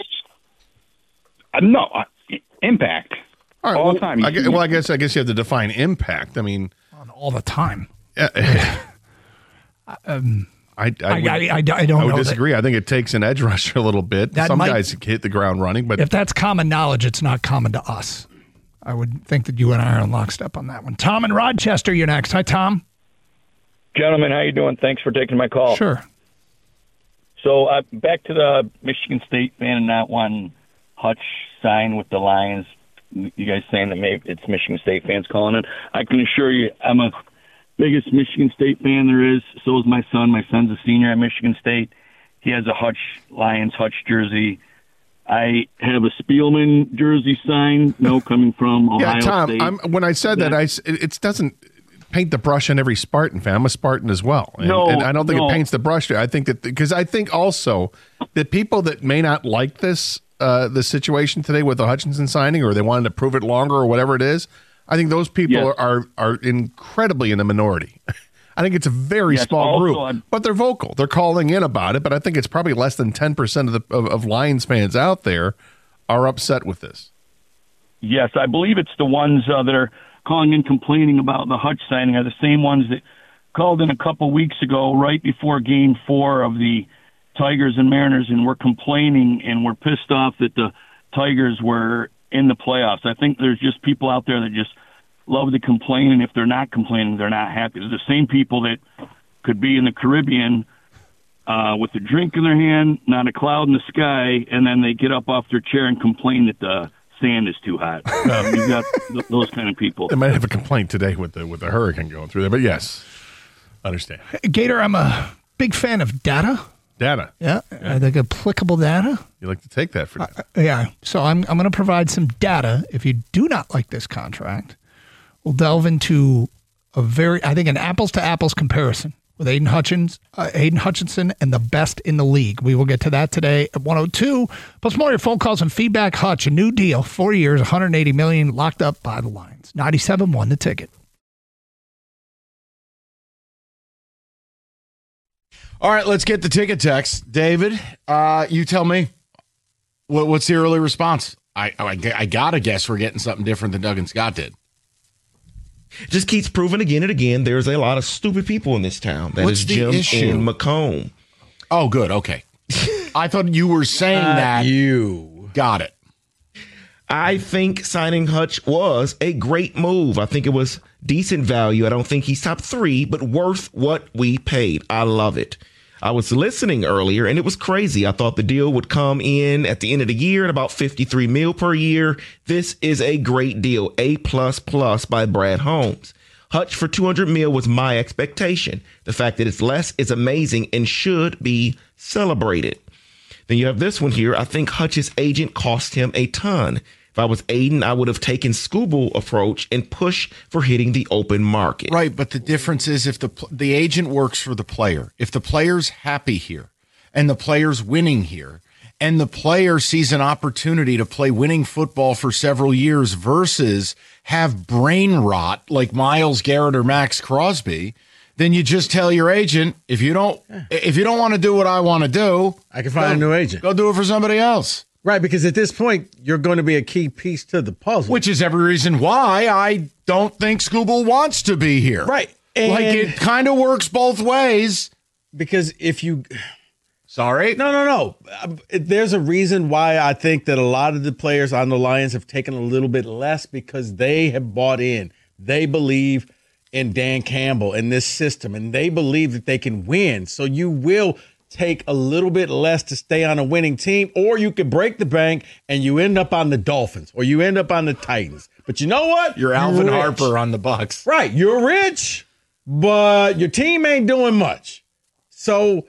Uh, no, uh, impact. All, right, all well, the time. I guess, well, I guess I guess you have to define impact. I mean, all the time. Yeah. Um, I, I, I- would, I- I- I don't would know that- disagree. I think it takes an edge rusher a little bit. That Some might- guys hit the ground running, but if that's common knowledge, it's not common to us. I would think that you and I are in lockstep on that one. Tom in Rochester, you're next. Hi, Tom. Gentlemen, how you doing? Thanks for taking my call. Sure. So uh, back to the Michigan State fan and not wanting Hutch sign with the Lions. You guys saying that maybe it's Michigan State fans calling it. I can assure you, I'm a biggest Michigan State fan there is. So is my son. My son's a senior at Michigan State. he has a Hutch, Lions Hutch jersey. I have a Spielman jersey sign, no, coming from Ohio yeah, Tom, State. I'm, when I said that, that I, it, it doesn't paint the brush on every Spartan fan. I'm a Spartan as well. And, no, and I don't think no. it paints the brush there. I think that, because I think also that people that may not like this, uh, the situation today with the Hutchinson signing, or they wanted to prove it longer or whatever it is, I think those people yes. are, are incredibly in the minority. I think it's a very yes, small also, group, I'm, but they're vocal. They're calling in about it, but I think it's probably less than ten percent of the of, of Lions fans out there are upset with this. Yes, I believe it's the ones uh, that are calling in complaining about the Hutch signing are the same ones that called in a couple weeks ago right before game four of the Tigers and Mariners and were complaining and were pissed off that the Tigers were in the playoffs. I think there's just people out there that just love to complain, and if they're not complaining, they're not happy. They're the same people that could be in the Caribbean uh, with a drink in their hand, not a cloud in the sky, and then they get up off their chair and complain that the sand is too hot. Um, you've got th- those kind of people. They might have a complaint today with the with the hurricane going through there, but yes, understand. Gator, I'm a big fan of data. Data. Yeah, yeah. I think applicable data. You like to take that for uh, yeah. So I'm I'm going to provide some data. If you do not like this contract, we'll delve into a very, I think, an apples to apples comparison with Aiden Hutchins, uh, Aiden Hutchinson, and the best in the league. We will get to that today at one oh two. Plus more of your phone calls and feedback. Hutch, a new deal, four years, one hundred eighty million dollars, locked up by the Lions. ninety-seven one, the ticket. All right, let's get the ticket text. David, uh, you tell me, what, what's the early response? I, I, I got to guess we're getting something different than Doug and Scott did. Just keeps proving again and again there's a lot of stupid people in this town. That What's is the Jim issue? and McComb. Oh, good. Okay. I thought you were saying Not that. You. Got it. I think signing Hutch was a great move. I think it was decent value. I don't think he's top three, but worth what we paid. I love it. I was listening earlier, and it was crazy. I thought the deal would come in at the end of the year at about fifty-three mil per year. This is a great deal. A plus plus by Brad Holmes. Hutch for two hundred mil was my expectation. The fact that it's less is amazing and should be celebrated. Then you have this one here. I think Hutch's agent cost him a ton. If I was Aiden, I would have taken Scooble approach and push for hitting the open market. Right, but the difference is if the the agent works for the player, if the player's happy here and the player's winning here and the player sees an opportunity to play winning football for several years versus have brain rot like Myles Garrett or Max Crosby, then you just tell your agent, if you don't if you don't want to do what I want to do, I can find go, a new agent. Go do it for somebody else. Right, because at this point, you're going to be a key piece to the puzzle. Which is every reason why I don't think Scooble wants to be here. Right. And like it kind of works both ways. Because if you... Sorry? No, no, no. There's a reason why I think that a lot of the players on the Lions have taken a little bit less because they have bought in. They believe in Dan Campbell and this system, and they believe that they can win. So you will take a little bit less to stay on a winning team, or you could break the bank and you end up on the Dolphins or you end up on the Titans. But you know what? You're Alvin rich. Harper on the Bucks. Right. You're rich, but your team ain't doing much. So,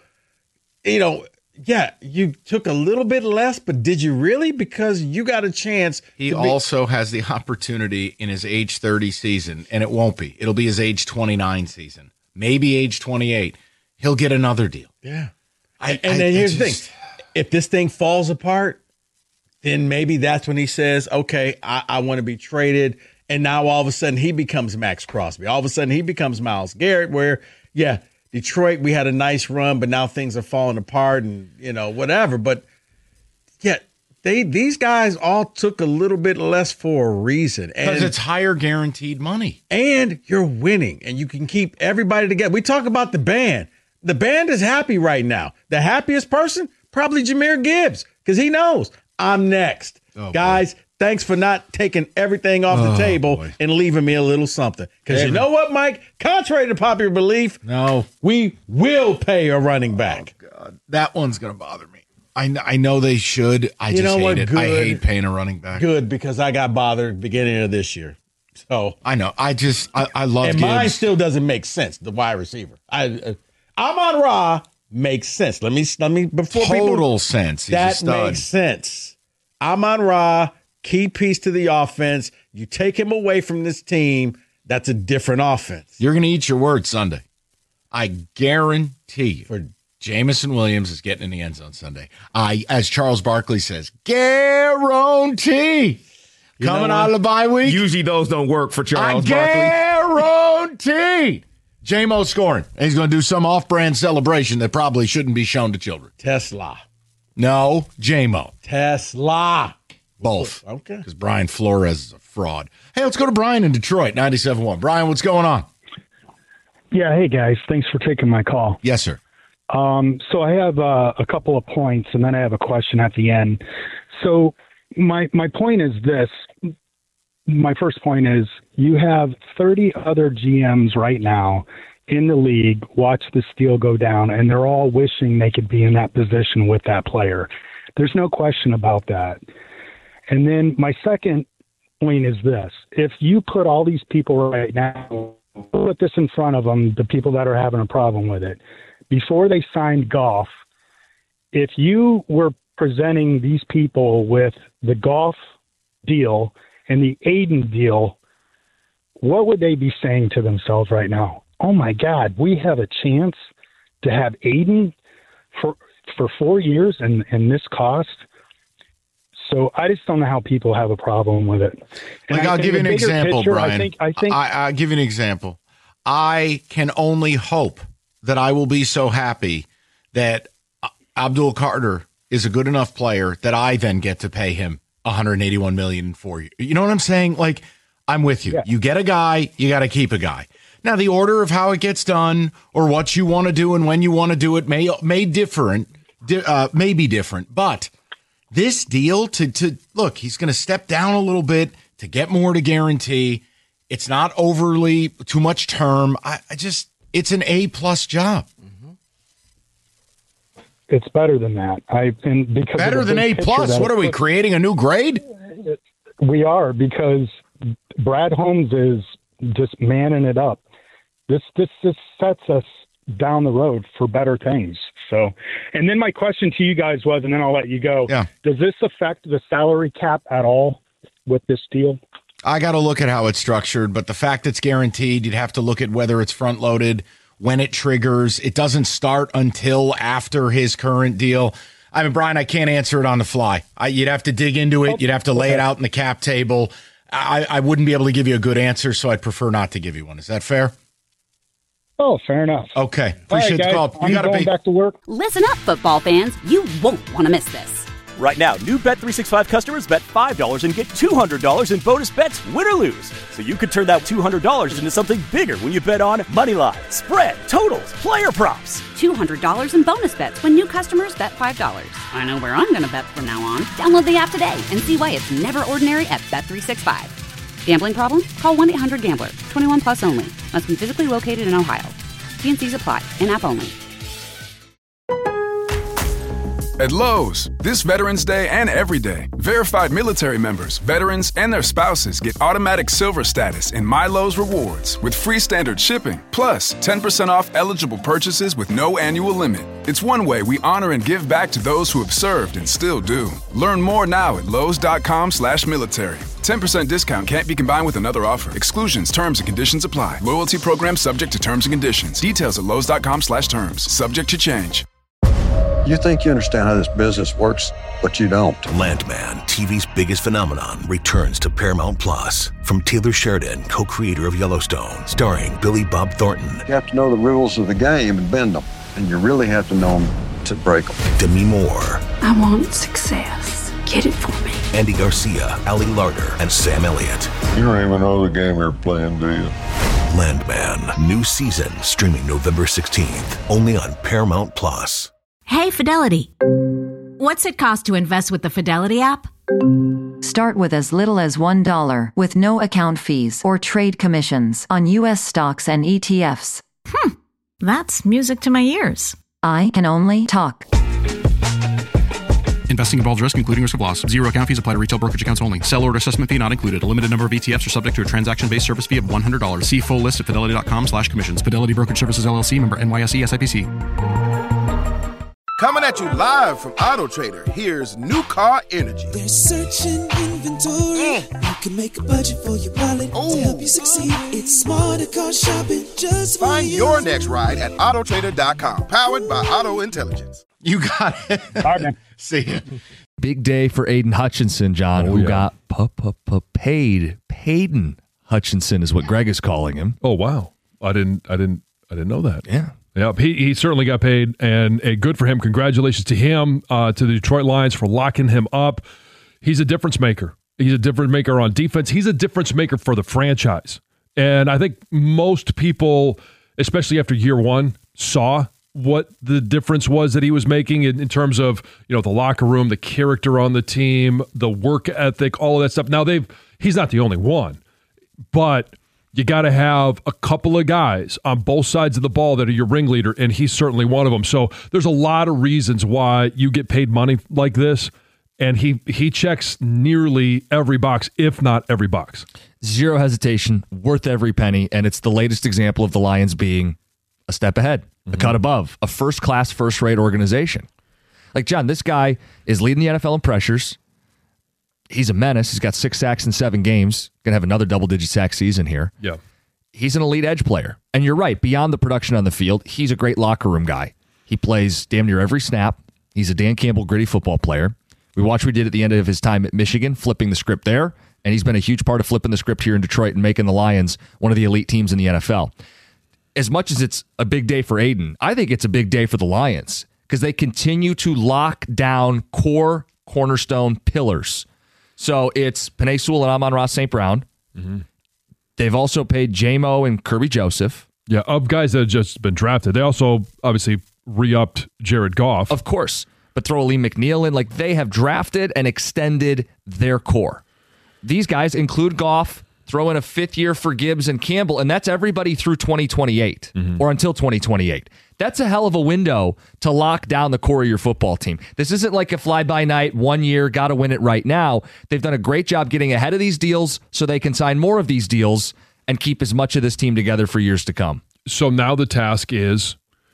you know, yeah, you took a little bit less, but did you really? Because you got a chance. He to be- also has the opportunity in his age thirty season, and it won't be. It'll be his age twenty-nine season, maybe age twenty-eight. He'll get another deal. Yeah. I, and I, then here's I just, the thing. If this thing falls apart, then maybe that's when he says, okay, I, I want to be traded. And now all of a sudden he becomes Max Crosby. All of a sudden he becomes Myles Garrett, where, yeah, Detroit, we had a nice run, but now things are falling apart and, you know, whatever. But, yeah, they these guys all took a little bit less for a reason. Because it's higher guaranteed money. And you're winning, and you can keep everybody together. We talk about the band. The band is happy right now. The happiest person, probably Jahmyr Gibbs, because he knows I'm next. Oh, Guys, boy. Thanks for not taking everything off the oh, table boy. and leaving me a little something. Because you know what, Mike? Contrary to popular belief, no, we will pay a running back. Oh, God. That one's going to bother me. I, kn- I know they should. I you just know hate what? it. Good. I hate paying a running back. Good, because I got bothered at the beginning of this year. So I know. I just, I, I love And Gibbs. mine still doesn't make sense, the wide receiver. I, uh, Amon-Ra makes sense. Let me let me before Total people, sense. He's a that stud. makes sense. Amon-Ra, key piece to the offense. You take him away from this team, that's a different offense. You're going to eat your words Sunday. I guarantee you. For Jameson Williams is getting in the end zone Sunday. I, as Charles Barkley says, guarantee. You Coming know out of the bye week. Usually those don't work for Charles I Barkley. guarantee. J-Mo scoring. And he's going to do some off-brand celebration that probably shouldn't be shown to children. Tesla. No, J-Mo. Tesla. Both. Okay. Because Brian Flores is a fraud. Hey, let's go to Brian in Detroit, ninety-seven point one. Brian, what's going on? Yeah, hey, guys. Thanks for taking my call. Yes, sir. Um, so I have uh, a couple of points, and then I have a question at the end. So my my point is this. My first point is you have thirty other G Ms right now in the league watch this deal go down, and they're all wishing they could be in that position with that player. There's no question about that. And then my second point is this. If you put all these people right now, put this in front of them, the people that are having a problem with it, before they signed Goff, if you were presenting these people with the Goff deal and the Aiden deal, what would they be saying to themselves right now? Oh my God, we have a chance to have Aiden for for four years and, and this cost. So I just don't know how people have a problem with it. And like, I I'll give you an example, picture, Brian. I think, I think I, I'll give you an example. I can only hope that I will be so happy that Abdul Carter is a good enough player that I then get to pay him one hundred eighty-one million dollars for you. You know what I'm saying? Like, I'm with you. Yeah. You get a guy, you got to keep a guy. Now, the order of how it gets done or what you want to do and when you want to do it may may different, uh, may be different. But this deal to to look, he's going to step down a little bit to get more to guarantee. It's not overly too much term. I, I just it's an A plus job. It's better than that. I and because better than A plus. What are we creating a new grade? We are, because Brad Holmes is just manning it up. This this just sets us down the road for better things. So, and then my question to you guys was, and then I'll let you go. Yeah. Does this affect the salary cap at all with this deal? I got to look at how it's structured, but the fact it's guaranteed, you'd have to look at whether it's front loaded, when it triggers. It doesn't start until after his current deal. I mean, Brian, I can't answer it on the fly. I, you'd have to dig into it. You'd have to lay it out in the cap table. I, I wouldn't be able to give you a good answer, so I'd prefer not to give you one. Is that fair? Oh, fair enough. Okay. Appreciate right, the call. You I'm gotta going be back to work. Listen up, football fans. You won't want to miss this. Right now, new Bet three sixty-five customers bet five dollars and get two hundred dollars in bonus bets, win or lose. So you could turn that two hundred dollars into something bigger when you bet on money line, spread, totals, player props. two hundred dollars in bonus bets when new customers bet five dollars. I know where I'm going to bet from now on. Download the app today and see why it's never ordinary at Bet three sixty-five. Gambling problem? Call one eight hundred gambler. twenty-one plus only. Must be physically located in Ohio. T and C's apply. In-app only. At Lowe's, this Veterans Day and every day, verified military members, veterans, and their spouses get automatic silver status in My Lowe's Rewards with free standard shipping, plus ten percent off eligible purchases with no annual limit. It's one way we honor and give back to those who have served and still do. Learn more now at Lowe's.com slash military. ten percent discount can't be combined with another offer. Exclusions, terms, and conditions apply. Loyalty program subject to terms and conditions. Details at Lowe's.com slash terms. Subject to change. You think you understand how this business works, but you don't. Landman, T V's biggest phenomenon, returns to Paramount Plus. From Taylor Sheridan, co-creator of Yellowstone, starring Billy Bob Thornton. You have to know the rules of the game and bend them, and you really have to know them to break them. Demi Moore. I want success. Get it for me. Andy Garcia, Ali Larter, and Sam Elliott. You don't even know the game you're playing, do you? Landman, new season, streaming November sixteenth, only on Paramount Plus. Hey, Fidelity. What's it cost to invest with the Fidelity app? Start with as little as one dollar with no account fees or trade commissions on U S stocks and E T Fs. Hmm, that's music to my ears. I can only talk. Investing involves risk, including risk of loss. Zero account fees apply to retail brokerage accounts only. Sell order assessment fee not included. A limited number of E T Fs are subject to a transaction-based service fee of one hundred dollars. See full list at fidelity.com slash commissions. Fidelity Brokerage Services, L L C, member N Y S E, S I P C. Coming at you live from Auto Trader, here's New Car Energy. There's searching inventory. Mm. You can make a budget for your wallet Ooh. To help you succeed. It's smarter car shopping just Find for you. your next ride at auto trader dot com. Powered by Auto Intelligence. You got it. All right, man. See ya. Big day for Aiden Hutchinson, John, Oh, who yeah. got pu- pu- pu- paid. Payden Hutchinson is what Greg is calling him. Oh wow, I didn't, I didn't, I didn't know that. Yeah. Yeah, he, he certainly got paid, and uh, good for him. Congratulations to him, uh, to the Detroit Lions for locking him up. He's a difference maker. He's a difference maker on defense. He's a difference maker for the franchise. And I think most people, especially after year one, saw what the difference was that he was making in, in terms of, you know, the locker room, the character on the team, the work ethic, all of that stuff. Now, they've he's not the only one, but you got to have a couple of guys on both sides of the ball that are your ringleader, and he's certainly one of them. So there's a lot of reasons why you get paid money like this, and he he checks nearly every box, if not every box. Zero hesitation, worth every penny, and it's the latest example of the Lions being a step ahead, mm-hmm. a cut above, a first-class, first-rate organization. Like, John, this guy is leading the N F L in pressures. He's a menace. He's got six sacks in seven games. Going to have another double-digit sack season here. Yeah. He's an elite edge player. And you're right, beyond the production on the field, he's a great locker room guy. He plays damn near every snap. He's a Dan Campbell gritty football player. We watched what he did at the end of his time at Michigan, flipping the script there. And he's been a huge part of flipping the script here in Detroit and making the Lions one of the elite teams in the N F L. As much as it's a big day for Aiden, I think it's a big day for the Lions because they continue to lock down core cornerstone pillars. So it's Penei Sewell and Amon-Ra Saint Brown. Mm-hmm. They've also paid J-Mo and Kirby Joseph. Yeah, of guys that have just been drafted. They also obviously re-upped Jared Goff. Of course. But throw Lee McNeil in. Like, they have drafted and extended their core. These guys include Goff, throw in a fifth year for Gibbs and Campbell, and that's everybody through twenty twenty-eight mm-hmm. or until twenty twenty-eight. That's a hell of a window to lock down the core of your football team. This isn't like a fly-by-night, one year, got to win it right now. They've done a great job getting ahead of these deals so they can sign more of these deals and keep as much of this team together for years to come. So now the task is,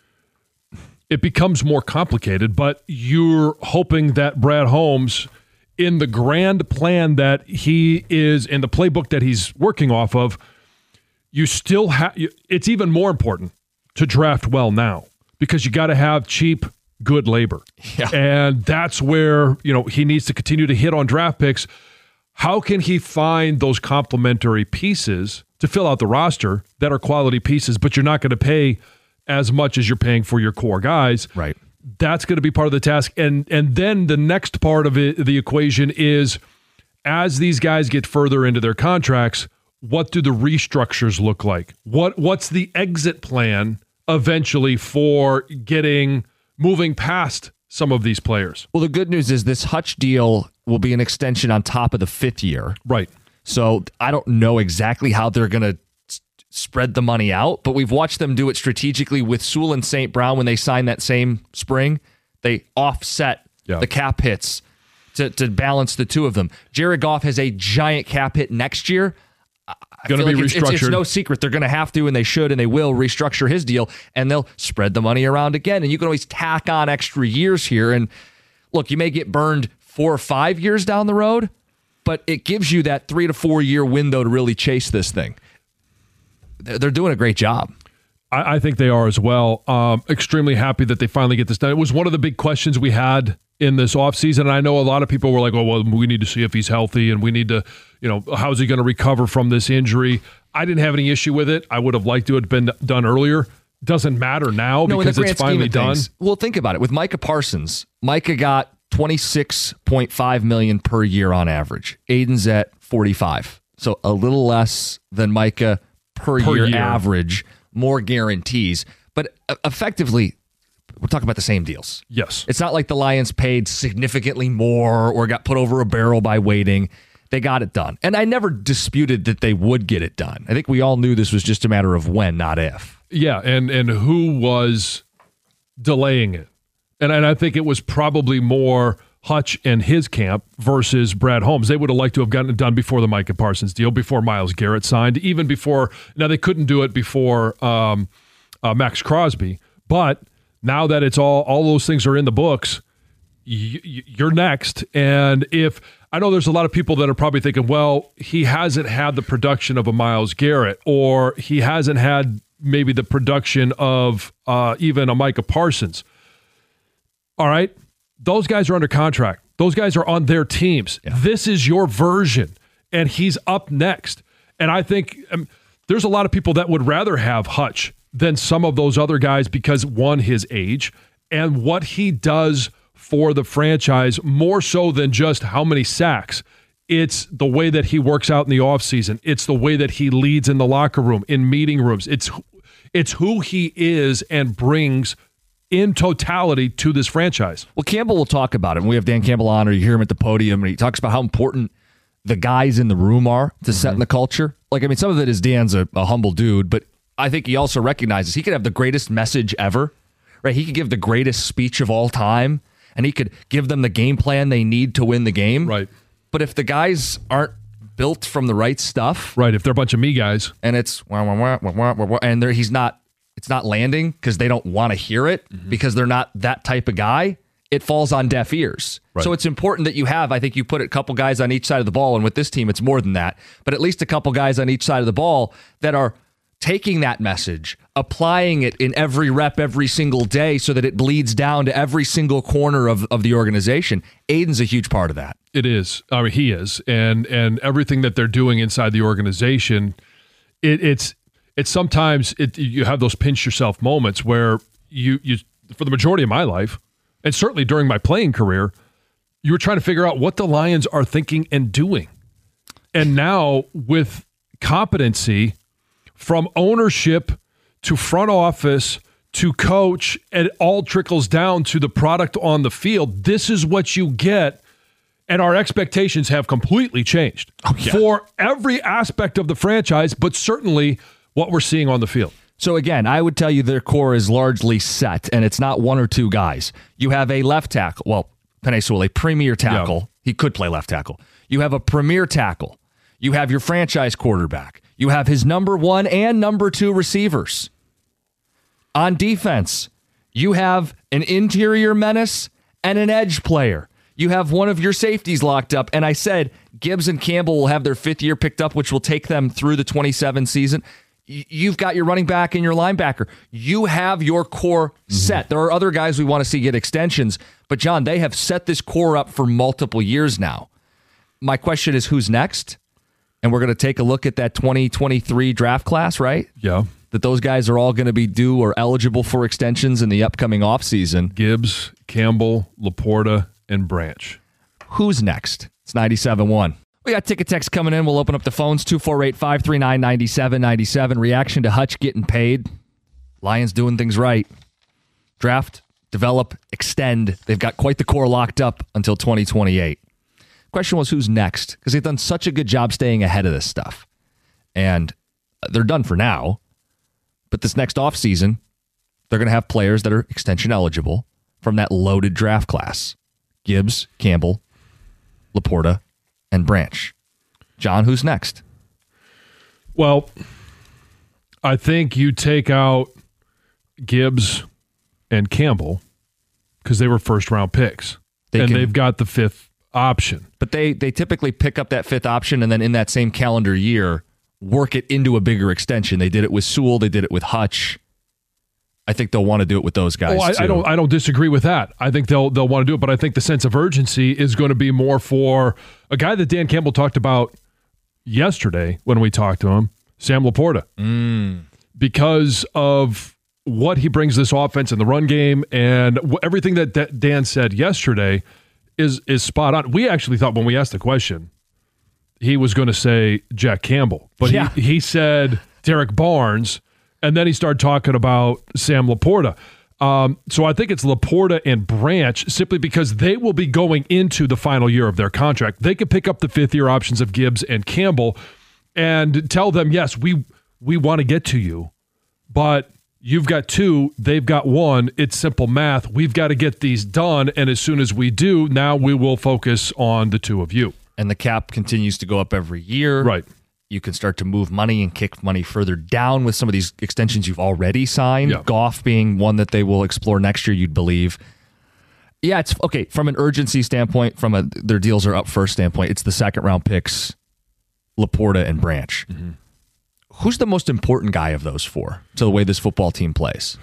it becomes more complicated, but you're hoping that Brad Holmes, in the grand plan that he is, in the playbook that he's working off of, you still have, it's even more important to draft well now because you got to have cheap, good labor. Yeah. And that's where, you know, he needs to continue to hit on draft picks. How can he find those complementary pieces to fill out the roster that are quality pieces, but you're not going to pay as much as you're paying for your core guys? Right. That's going to be part of the task. And and then the next part of it, the equation is, as these guys get further into their contracts, what do the restructures look like? What What's the exit plan eventually for getting, moving past some of these players? Well, the good news is this Hutch deal will be an extension on top of the fifth year. Right. So I don't know exactly how they're going to spread the money out, but we've watched them do it strategically with Sewell and Saint Brown when they signed that same spring. They offset yeah. the cap hits to, to balance the two of them. Jared Goff has a giant cap hit next year. Going to be like it's, restructured. It's, it's no secret. They're going to have to, and they should, and they will restructure his deal, and they'll spread the money around again. And you can always tack on extra years here. And look, you may get burned four or five years down the road, but it gives you that three to four year window to really chase this thing. They're doing a great job. I, I think they are as well. Um, extremely happy that they finally get this done. It was one of the big questions we had in this offseason, and I know a lot of people were like, oh, well, we need to see if he's healthy, and we need to, you know, how's he going to recover from this injury? I didn't have any issue with it. I would have liked to have been done earlier. Doesn't matter now no, because it's finally done. Things, well, think about it. With Micah Parsons, Micah got twenty-six point five million dollars per year on average. Aiden's at forty-five. So a little less than Micah per, per year, year average, more guarantees. But effectively, we're talking about the same deals. Yes. It's not like the Lions paid significantly more or got put over a barrel by waiting. They got it done. And I never disputed that they would get it done. I think we all knew this was just a matter of when, not if. Yeah, and, and who was delaying it. And, and I think it was probably more Hutch and his camp versus Brad Holmes. They would have liked to have gotten it done before the Micah Parsons deal, before Myles Garrett signed, even before. Now, they couldn't do it before um, uh, Max Crosby, but now that it's all all those things are in the books, y- y- you're next. And if I know there's a lot of people that are probably thinking, well, he hasn't had the production of a Myles Garrett, or he hasn't had maybe the production of uh, even a Micah Parsons. All right, those guys are under contract. Those guys are on their teams. Yeah. This is your version, and he's up next. And I think um, there's a lot of people that would rather have Hutch than some of those other guys because, one, his age, and what he does for the franchise, more so than just how many sacks. It's the way that he works out in the offseason. It's the way that he leads in the locker room, in meeting rooms. It's, it's who he is and brings in totality to this franchise. Well, Campbell will talk about it. When we have Dan Campbell on, or you hear him at the podium, and he talks about how important the guys in the room are to mm-hmm. setting the culture. Like, I mean, some of it is Dan's a, a humble dude, but I think he also recognizes he could have the greatest message ever, right? He could give the greatest speech of all time, and he could give them the game plan they need to win the game. Right. But if the guys aren't built from the right stuff, right? If they're a bunch of me guys, and it's wah, wah, wah, wah, wah, wah, wah, and they're, he's not, it's not landing because they don't want to hear it mm-hmm. because they're not that type of guy. It falls on deaf ears. Right. So it's important that you have, I think you put a couple guys on each side of the ball, and with this team, it's more than that, but at least a couple guys on each side of the ball that are taking that message, applying it in every rep every single day so that it bleeds down to every single corner of, of the organization. Aiden's a huge part of that. It is. I mean, he is. And and everything that they're doing inside the organization, it, it's it's sometimes it, you have those pinch yourself moments where you you for the majority of my life, and certainly during my playing career, you were trying to figure out what the Lions are thinking and doing. And now with competency, from ownership to front office to coach, and it all trickles down to the product on the field. This is what you get, and our expectations have completely changed oh, yeah. for every aspect of the franchise, but certainly what we're seeing on the field. So again, I would tell you their core is largely set, and it's not one or two guys. You have a left tackle, well, Penei Sewell, a premier tackle. Yeah. He could play left tackle. You have a premier tackle. You have your franchise quarterback. You have his number one and number two receivers. On defense, you have an interior menace and an edge player. You have one of your safeties locked up. And I said Gibbs and Campbell will have their fifth year picked up, which will take them through the twenty-seven season. You've got your running back and your linebacker. You have your core mm-hmm. set. There are other guys we want to see get extensions. But, John, they have set this core up for multiple years now. My question is, who's next? And we're going to take a look at that twenty twenty-three draft class, right? Yeah. That those guys are all going to be due or eligible for extensions in the upcoming offseason. Gibbs, Campbell, Laporta, and Branch. Who's next? It's ninety-seven point one. We got ticket text coming in. We'll open up the phones, two four eight, five three nine, nine seven nine seven. Reaction to Hutch getting paid. Lions doing things right. Draft, develop, extend. They've got quite the core locked up until twenty twenty-eight. Question was, who's next? Because they've done such a good job staying ahead of this stuff. And they're done for now. But this next offseason, they're going to have players that are extension eligible from that loaded draft class. Gibbs, Campbell, Laporta, and Branch. John, who's next? Well, I think you take out Gibbs and Campbell because they were first-round picks. They and can, they've got the fifth option. But they they typically pick up that fifth option and then in that same calendar year work it into a bigger extension. They did it with Sewell. They did it with Hutch. I think they'll want to do it with those guys. Oh, I, too. I don't. I don't disagree with that. I think they'll they'll want to do it, but I think the sense of urgency is going to be more for a guy that Dan Campbell talked about yesterday when we talked to him, Sam Laporta, mm. because of what he brings to this offense in the run game and everything that D- Dan said yesterday is is spot on. We actually thought when we asked the question, he was going to say Jack Campbell, but yeah. he he said Derek Barnes. And then he started talking about Sam Laporta. Um, so I think it's Laporta and Branch simply because they will be going into the final year of their contract. They could pick up the fifth-year options of Gibbs and Campbell and tell them, yes, we we want to get to you, but you've got two, they've got one. It's simple math. We've got to get these done, and as soon as we do, now we will focus on the two of you. And the cap continues to go up every year. Right. you can start to move money and kick money further down with some of these extensions you've already signed. Yeah. Goff being one that they will explore next year, you'd believe. Yeah, it's okay from an urgency standpoint, from a their deals are up first standpoint. It's the second round picks, Laporta and Branch. Mm-hmm. Who's the most important guy of those four to the way this football team plays?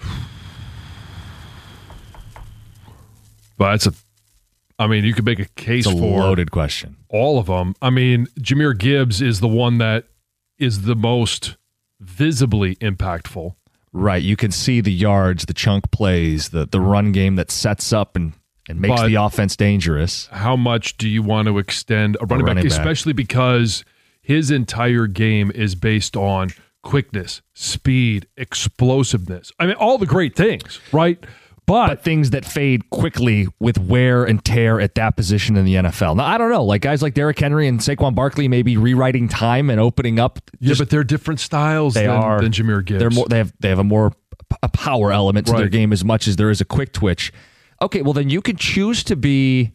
But it's a, I mean, you could make a case it's a for loaded question. All of them. I mean, Jahmyr Gibbs is the one that is the most visibly impactful. Right. You can see the yards, the chunk plays, the the run game that sets up and, and makes But the offense dangerous. How much do you want to extend a running, running back, back. especially because his entire game is based on quickness, speed, explosiveness. I mean, all the great things, right? But, but things that fade quickly with wear and tear at that position in the N F L. Now, I don't know. Like guys like Derrick Henry and Saquon Barkley may be rewriting time and opening up. Yeah, but they're different styles they than, are, than Jahmyr Gibbs. They're more, they have they have a more a power element to Right. their game as much as there is a quick twitch. Okay, well then you could choose to be.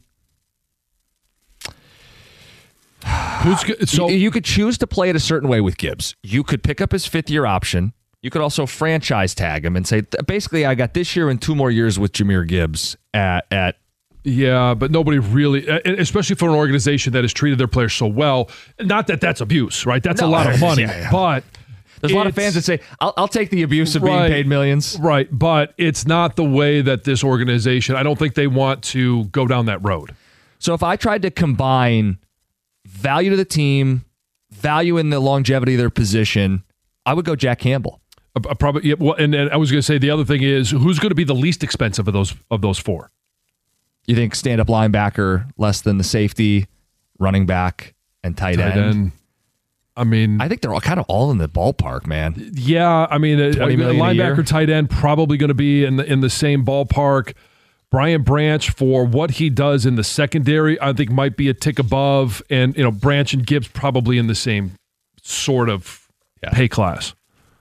Who's good? So you, you could choose to play it a certain way with Gibbs. You could pick up his fifth year option. You could also franchise tag him and say, basically, I got this year and two more years with Jahmyr Gibbs at at. Yeah, but nobody really, especially for an organization that has treated their players so well. Not that that's abuse, right? That's No, a lot of money, yeah, yeah. but There's a lot of it's- fans that say, I'll, I'll take the abuse of being Right. paid millions. Right, but it's not the way that this organization, I don't think they want to go down that road. So if I tried to combine value to the team, value in the longevity of their position, I would go Jack Campbell. Uh, probably, yeah, well, and, and I was going to say the other thing is who's going to be the least expensive of those of those four? You think stand-up linebacker less than the safety, running back, and tight, Tight end? end. I mean, I think they're all kind of all in the ballpark, man. Yeah, I mean, a, twenty a million a linebacker, year? tight end, probably going to be in the in the same ballpark. Brian Branch, for what he does in the secondary, I think might be a tick above, and you know, Branch and Gibbs probably in the same sort of Yeah. pay class.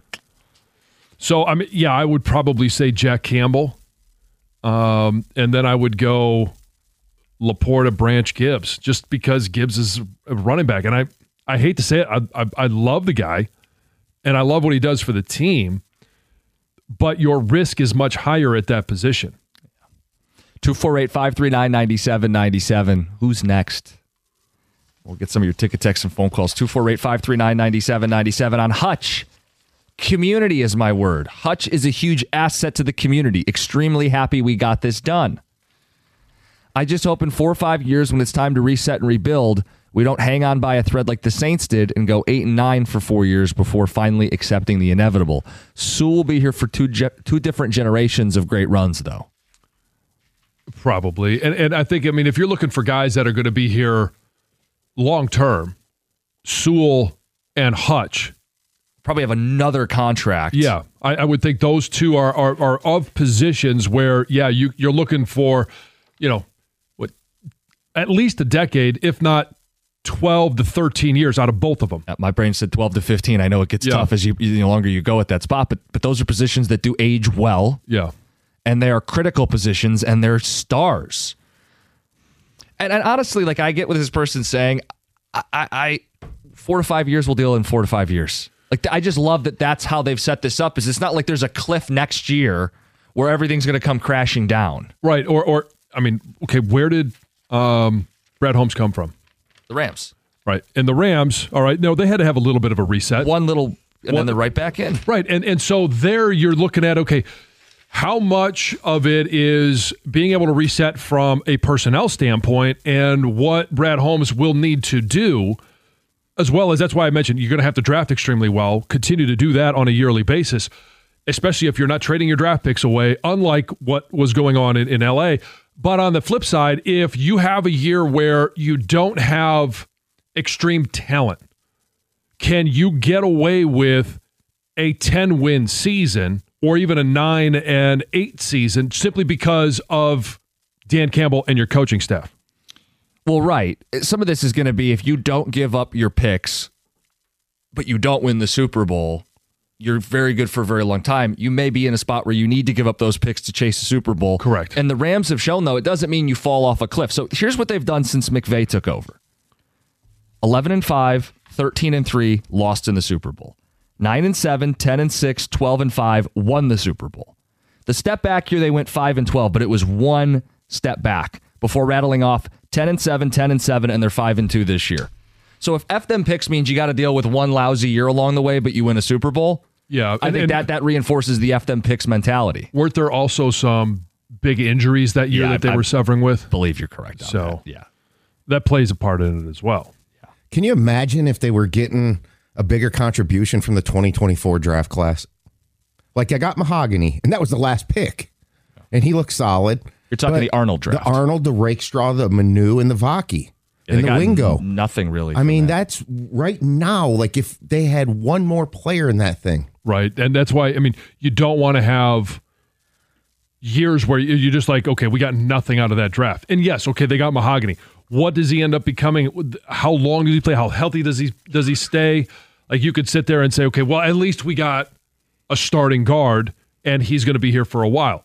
So I mean, yeah, I would probably say Jack Campbell, um, and then I would go Laporta, Branch, Gibbs, just because Gibbs is a running back, and I I hate to say it, I I, I love the guy, and I love what he does for the team, but your risk is much higher at that position. two four eight, five three nine, nine seven nine seven. Who's next? We'll get some of your ticket, texts, and phone calls. two four eight, five three nine, nine seven nine seven on Hutch. Community is my word. Hutch is a huge asset to the community. Extremely happy we got this done. I just hope in four or five years when it's time to reset and rebuild, we don't hang on by a thread like the Saints did and go eight and nine for four years before finally accepting the inevitable. Sue will be here for two ge- two different generations of great runs, though. Probably. And and I think, I mean, if you're looking for guys that are going to be here long term, Sewell and Hutch probably have another contract. Yeah. I, I would think those two are, are are of positions where, yeah, you you're looking for, you know, what at least a decade, if not twelve to thirteen years out of both of them. Uh, My brain said twelve to fifteen. I know it gets Yeah. tough as you the longer you go at that spot, but but those are positions that do age well. Yeah. And they are critical positions, and they're stars. And, and honestly, like I get what this person's saying. I, I, I four to five years will deal in four to five years. Like I just love that that's how they've set this up. Is it's not like there's a cliff next year where everything's going to come crashing down. Right. Or or I mean, okay, where did um, Brad Holmes come from? The Rams. Right. And the Rams, all right, no, they had to have a little bit of a reset. One little, and One- then they're right back in. Right. And and so there you're looking at, okay, how much of it is being able to reset from a personnel standpoint and what Brad Holmes will need to do, as well as that's why I mentioned you're going to have to draft extremely well, continue to do that on a yearly basis, especially if you're not trading your draft picks away, unlike what was going on in, in L A. But on the flip side, if you have a year where you don't have extreme talent, can you get away with a ten-win season or even a nine and eight season simply because of Dan Campbell and your coaching staff? Well, right. Some of this is going to be if you don't give up your picks, but you don't win the Super Bowl, you're very good for a very long time. You may be in a spot where you need to give up those picks to chase a Super Bowl. Correct. And the Rams have shown, though, it doesn't mean you fall off a cliff. So here's what they've done since McVay took over. eleven and five, thirteen and three, lost in the Super Bowl. nine and seven, ten and six, twelve and five, won the Super Bowl. The step back year, they went five and twelve, but it was one step back before rattling off ten and seven, ten and seven, and they're five and two this year. So if F them picks means you got to deal with one lousy year along the way, but you win a Super Bowl, yeah, I and, think and that that reinforces the F them picks mentality. Weren't there also some big injuries that year Yeah, that they I, were suffering with? I believe you're correct on so that. Yeah, that plays a part in it as well. Can you imagine if they were getting a bigger contribution from the twenty twenty-four draft class? Like, I got Mahogany, and that was the last pick, and he looked solid. You're talking But the Arnold draft. The Arnold, the Rakestraw, the Manu, and the Vaki, Yeah, and they the got Wingo. n- Nothing really. I mean, that's right now. Like, if they had one more player in that thing. Right. And that's why, I mean, you don't want to have years where you- you're just like, okay, we got nothing out of that draft. And yes, okay, they got Mahogany. What does he end up becoming? How long does he play? How healthy does he does he stay? Like, you could sit there and say, okay, well, at least we got a starting guard, and he's going to be here for a while.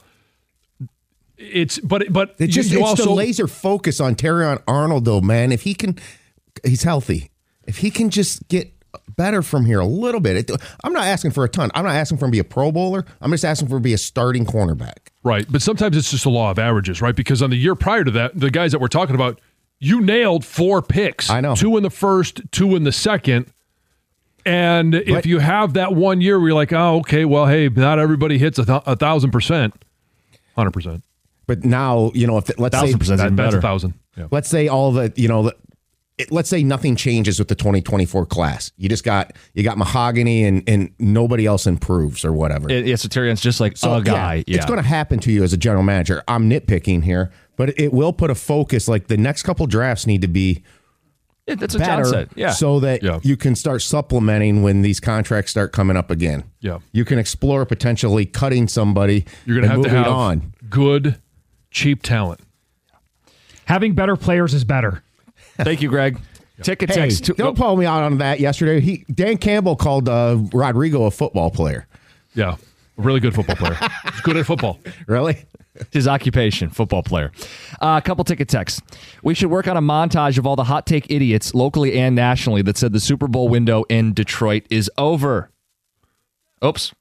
It's but but It just you, you it's also the laser focus on Terrion Arnold, though, man. If he can, he's healthy. If he can just get better from here a little bit, it, I'm not asking for a ton. I'm not asking for him to be a Pro Bowler. I'm just asking for him to be a starting cornerback. right. But sometimes it's just a law of averages, right? Because on the year prior to that, the guys that we're talking about, you nailed four picks. I know, two in the first, two in the second. And if But- you have that one year where you're like, oh, okay, well, hey, not everybody hits a, th- a thousand percent, hundred percent. But now, you know, if let's say Thousand percent That- even that's a better. thousand. Yeah. Let's say all the, you know, the, it, let's say nothing changes with the twenty twenty-four class. You just got you got Mahogany and and nobody else improves or whatever. It, yeah, so Terrion's just like So, a guy. Yeah, It's going to happen to you as a general manager. I'm nitpicking here, but it will put a focus. Like, the next couple drafts need to be Yeah, that's what better John said. Yeah. so that Yeah. you can start supplementing when these contracts start coming up again. Yeah. You can explore potentially cutting somebody You're going to and have to moving have on. good, cheap talent. Having better players is better. Thank you, Greg. Ticket Hey, text. To, don't pull me out on that yesterday. He Dan Campbell called uh, Rodrigo a football player. Yeah, a really good football player. He's good at football. Really? His occupation, football player. Uh, a couple ticket texts. We should work on a montage of all the hot take idiots, locally and nationally, that said the Super Bowl window in Detroit is over. Oops.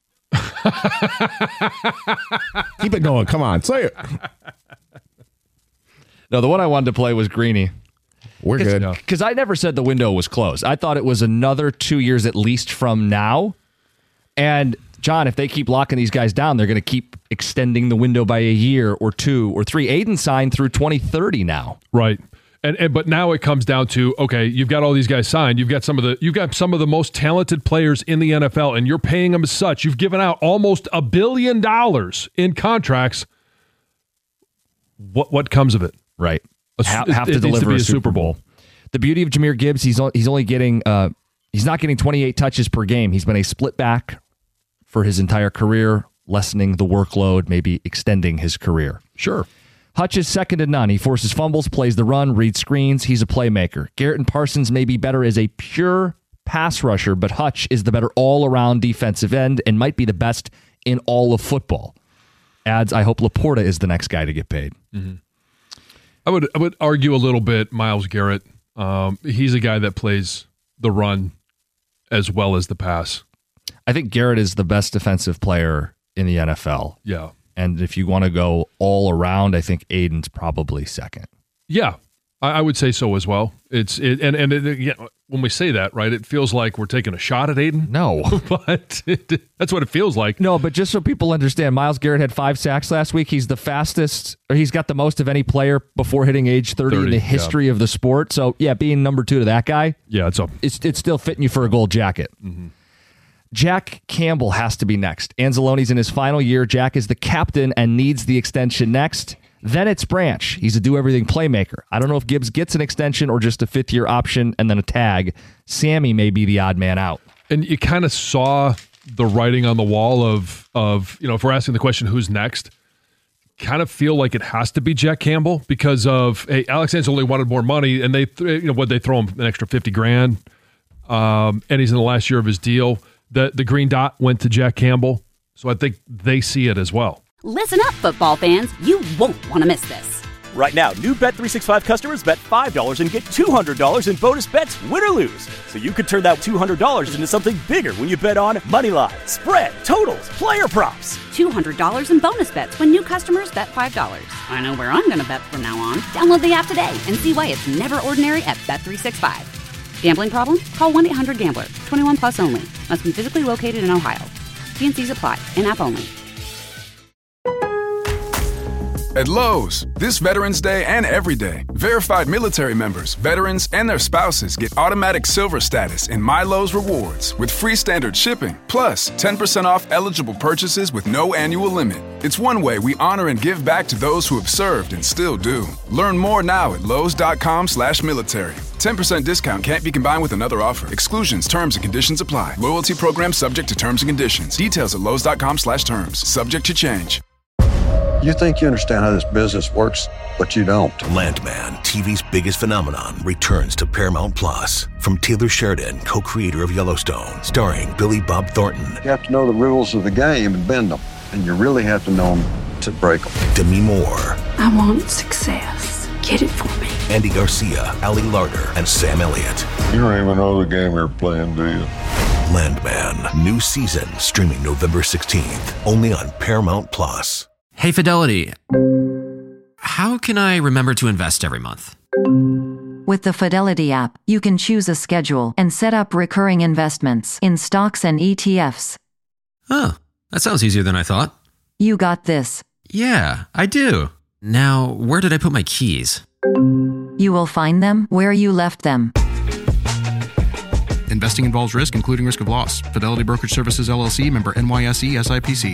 Keep it going. Come on. Say it. No, the one I wanted to play was Greeny. We're Cause, good. Because I never said the window was closed. I thought it was another two years at least from now. And, John, if they keep locking these guys down, they're going to keep extending the window by a year or two or three. Aiden signed through twenty thirty now. Right. And, and but now it comes down to, okay, you've got all these guys signed. You've got some of the you've got some of the most talented players in the N F L, and you're paying them as such. You've given out almost a billion dollars in contracts. What what comes of it? Right. A, have, it, have to it needs deliver be a Super Bowl. The beauty of Jahmyr Gibbs, he's he's only getting uh, he's not getting twenty-eight touches per game. He's been a split back for his entire career, lessening the workload, maybe extending his career. Sure. Hutch is second to none. He forces fumbles, plays the run, reads screens. He's a playmaker. Garrett and Parsons may be better as a pure pass rusher, but Hutch is the better all-around defensive end and might be the best in all of football. Adds, I hope Laporta is the next guy to get paid. Mm-hmm. I would I would argue a little bit Myles Garrett. Um, he's a guy that plays the run as well as the pass. I think Garrett is the best defensive player in the N F L. Yeah. And if you want to go all around, I think Aiden's probably second. Yeah, I, I would say so as well. It's it, and and it, yeah, when we say that, right, it feels like we're taking a shot at Aiden. No, but it, that's what it feels like. No, but just so people understand, Myles Garrett had five sacks last week. He's the fastest, or he's got the most of any player before hitting age thirty, thirty in the history yeah. of the sport. So yeah, being number two to that guy, yeah, it's up. It's it's still fitting you for a gold jacket. Mm-hmm. Jack Campbell has to be next. Anzalone's in his final year. Jack is the captain and needs the extension next. Then it's Branch. He's a do-everything playmaker. I don't know if Gibbs gets an extension or just a fifth-year option and then a tag. Sammy may be the odd man out. And you kind of saw the writing on the wall of, of, you know, if we're asking the question, who's next, kind of feel like it has to be Jack Campbell because of, hey, Alex Anzalone wanted more money, and they, you know, what they throw him an extra fifty grand, um, and he's in the last year of his deal. The the green dot went to Jack Campbell, so I think they see it as well. Listen up, football fans. You won't want to miss this. Right now, new Bet three sixty-five customers bet five dollars and get two hundred dollars in bonus bets, win or lose. So you could turn that two hundred dollars into something bigger when you bet on moneyline, spread, totals, player props. two hundred dollars in bonus bets when new customers bet five dollars. I know where I'm going to bet from now on. Download the app today and see why it's never ordinary at Bet three sixty-five. Gambling problem? Call one eight hundred gambler. twenty-one plus only. Must be physically located in Ohio. T and C's apply. In-app only. At Lowe's, this Veterans Day and every day, verified military members, veterans, and their spouses get automatic silver status in My Lowe's Rewards with free standard shipping, plus ten percent off eligible purchases with no annual limit. It's one way we honor and give back to those who have served and still do. Learn more now at lowes.com slash military. ten percent discount can't be combined with another offer. Exclusions, terms, and conditions apply. Loyalty program subject to terms and conditions. Details at lowes.com slash terms. Subject to change. You think you understand how this business works, but you don't. Landman, T V's biggest phenomenon, returns to Paramount Plus. From Taylor Sheridan, co-creator of Yellowstone, starring Billy Bob Thornton. You have to know the rules of the game and bend them, and you really have to know them to break them. Demi Moore. I want success. Get it for me. Andy Garcia, Ali Larter, and Sam Elliott. You don't even know the game you're playing, do you? Landman, new season, streaming November sixteenth, only on Paramount Plus. Hey, Fidelity. How can I remember to invest every month? With the Fidelity app, you can choose a schedule and set up recurring investments in stocks and E T Fs. Oh, that sounds easier than I thought. You got this. Yeah, I do. Now, where did I put my keys? You will find them where you left them. Investing involves risk, including risk of loss. Fidelity Brokerage Services, L L C, member N Y S E, S I P C.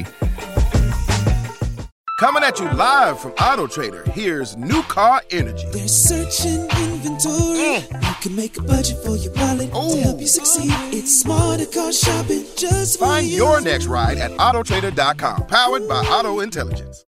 Coming at you live from Auto Trader, here's New Car Energy. They're searching inventory. Mm. You can make a budget for your wallet Ooh. To help you succeed. It's smarter car shopping just for Find you. your next ride at auto trader dot com. Powered by Auto Intelligence.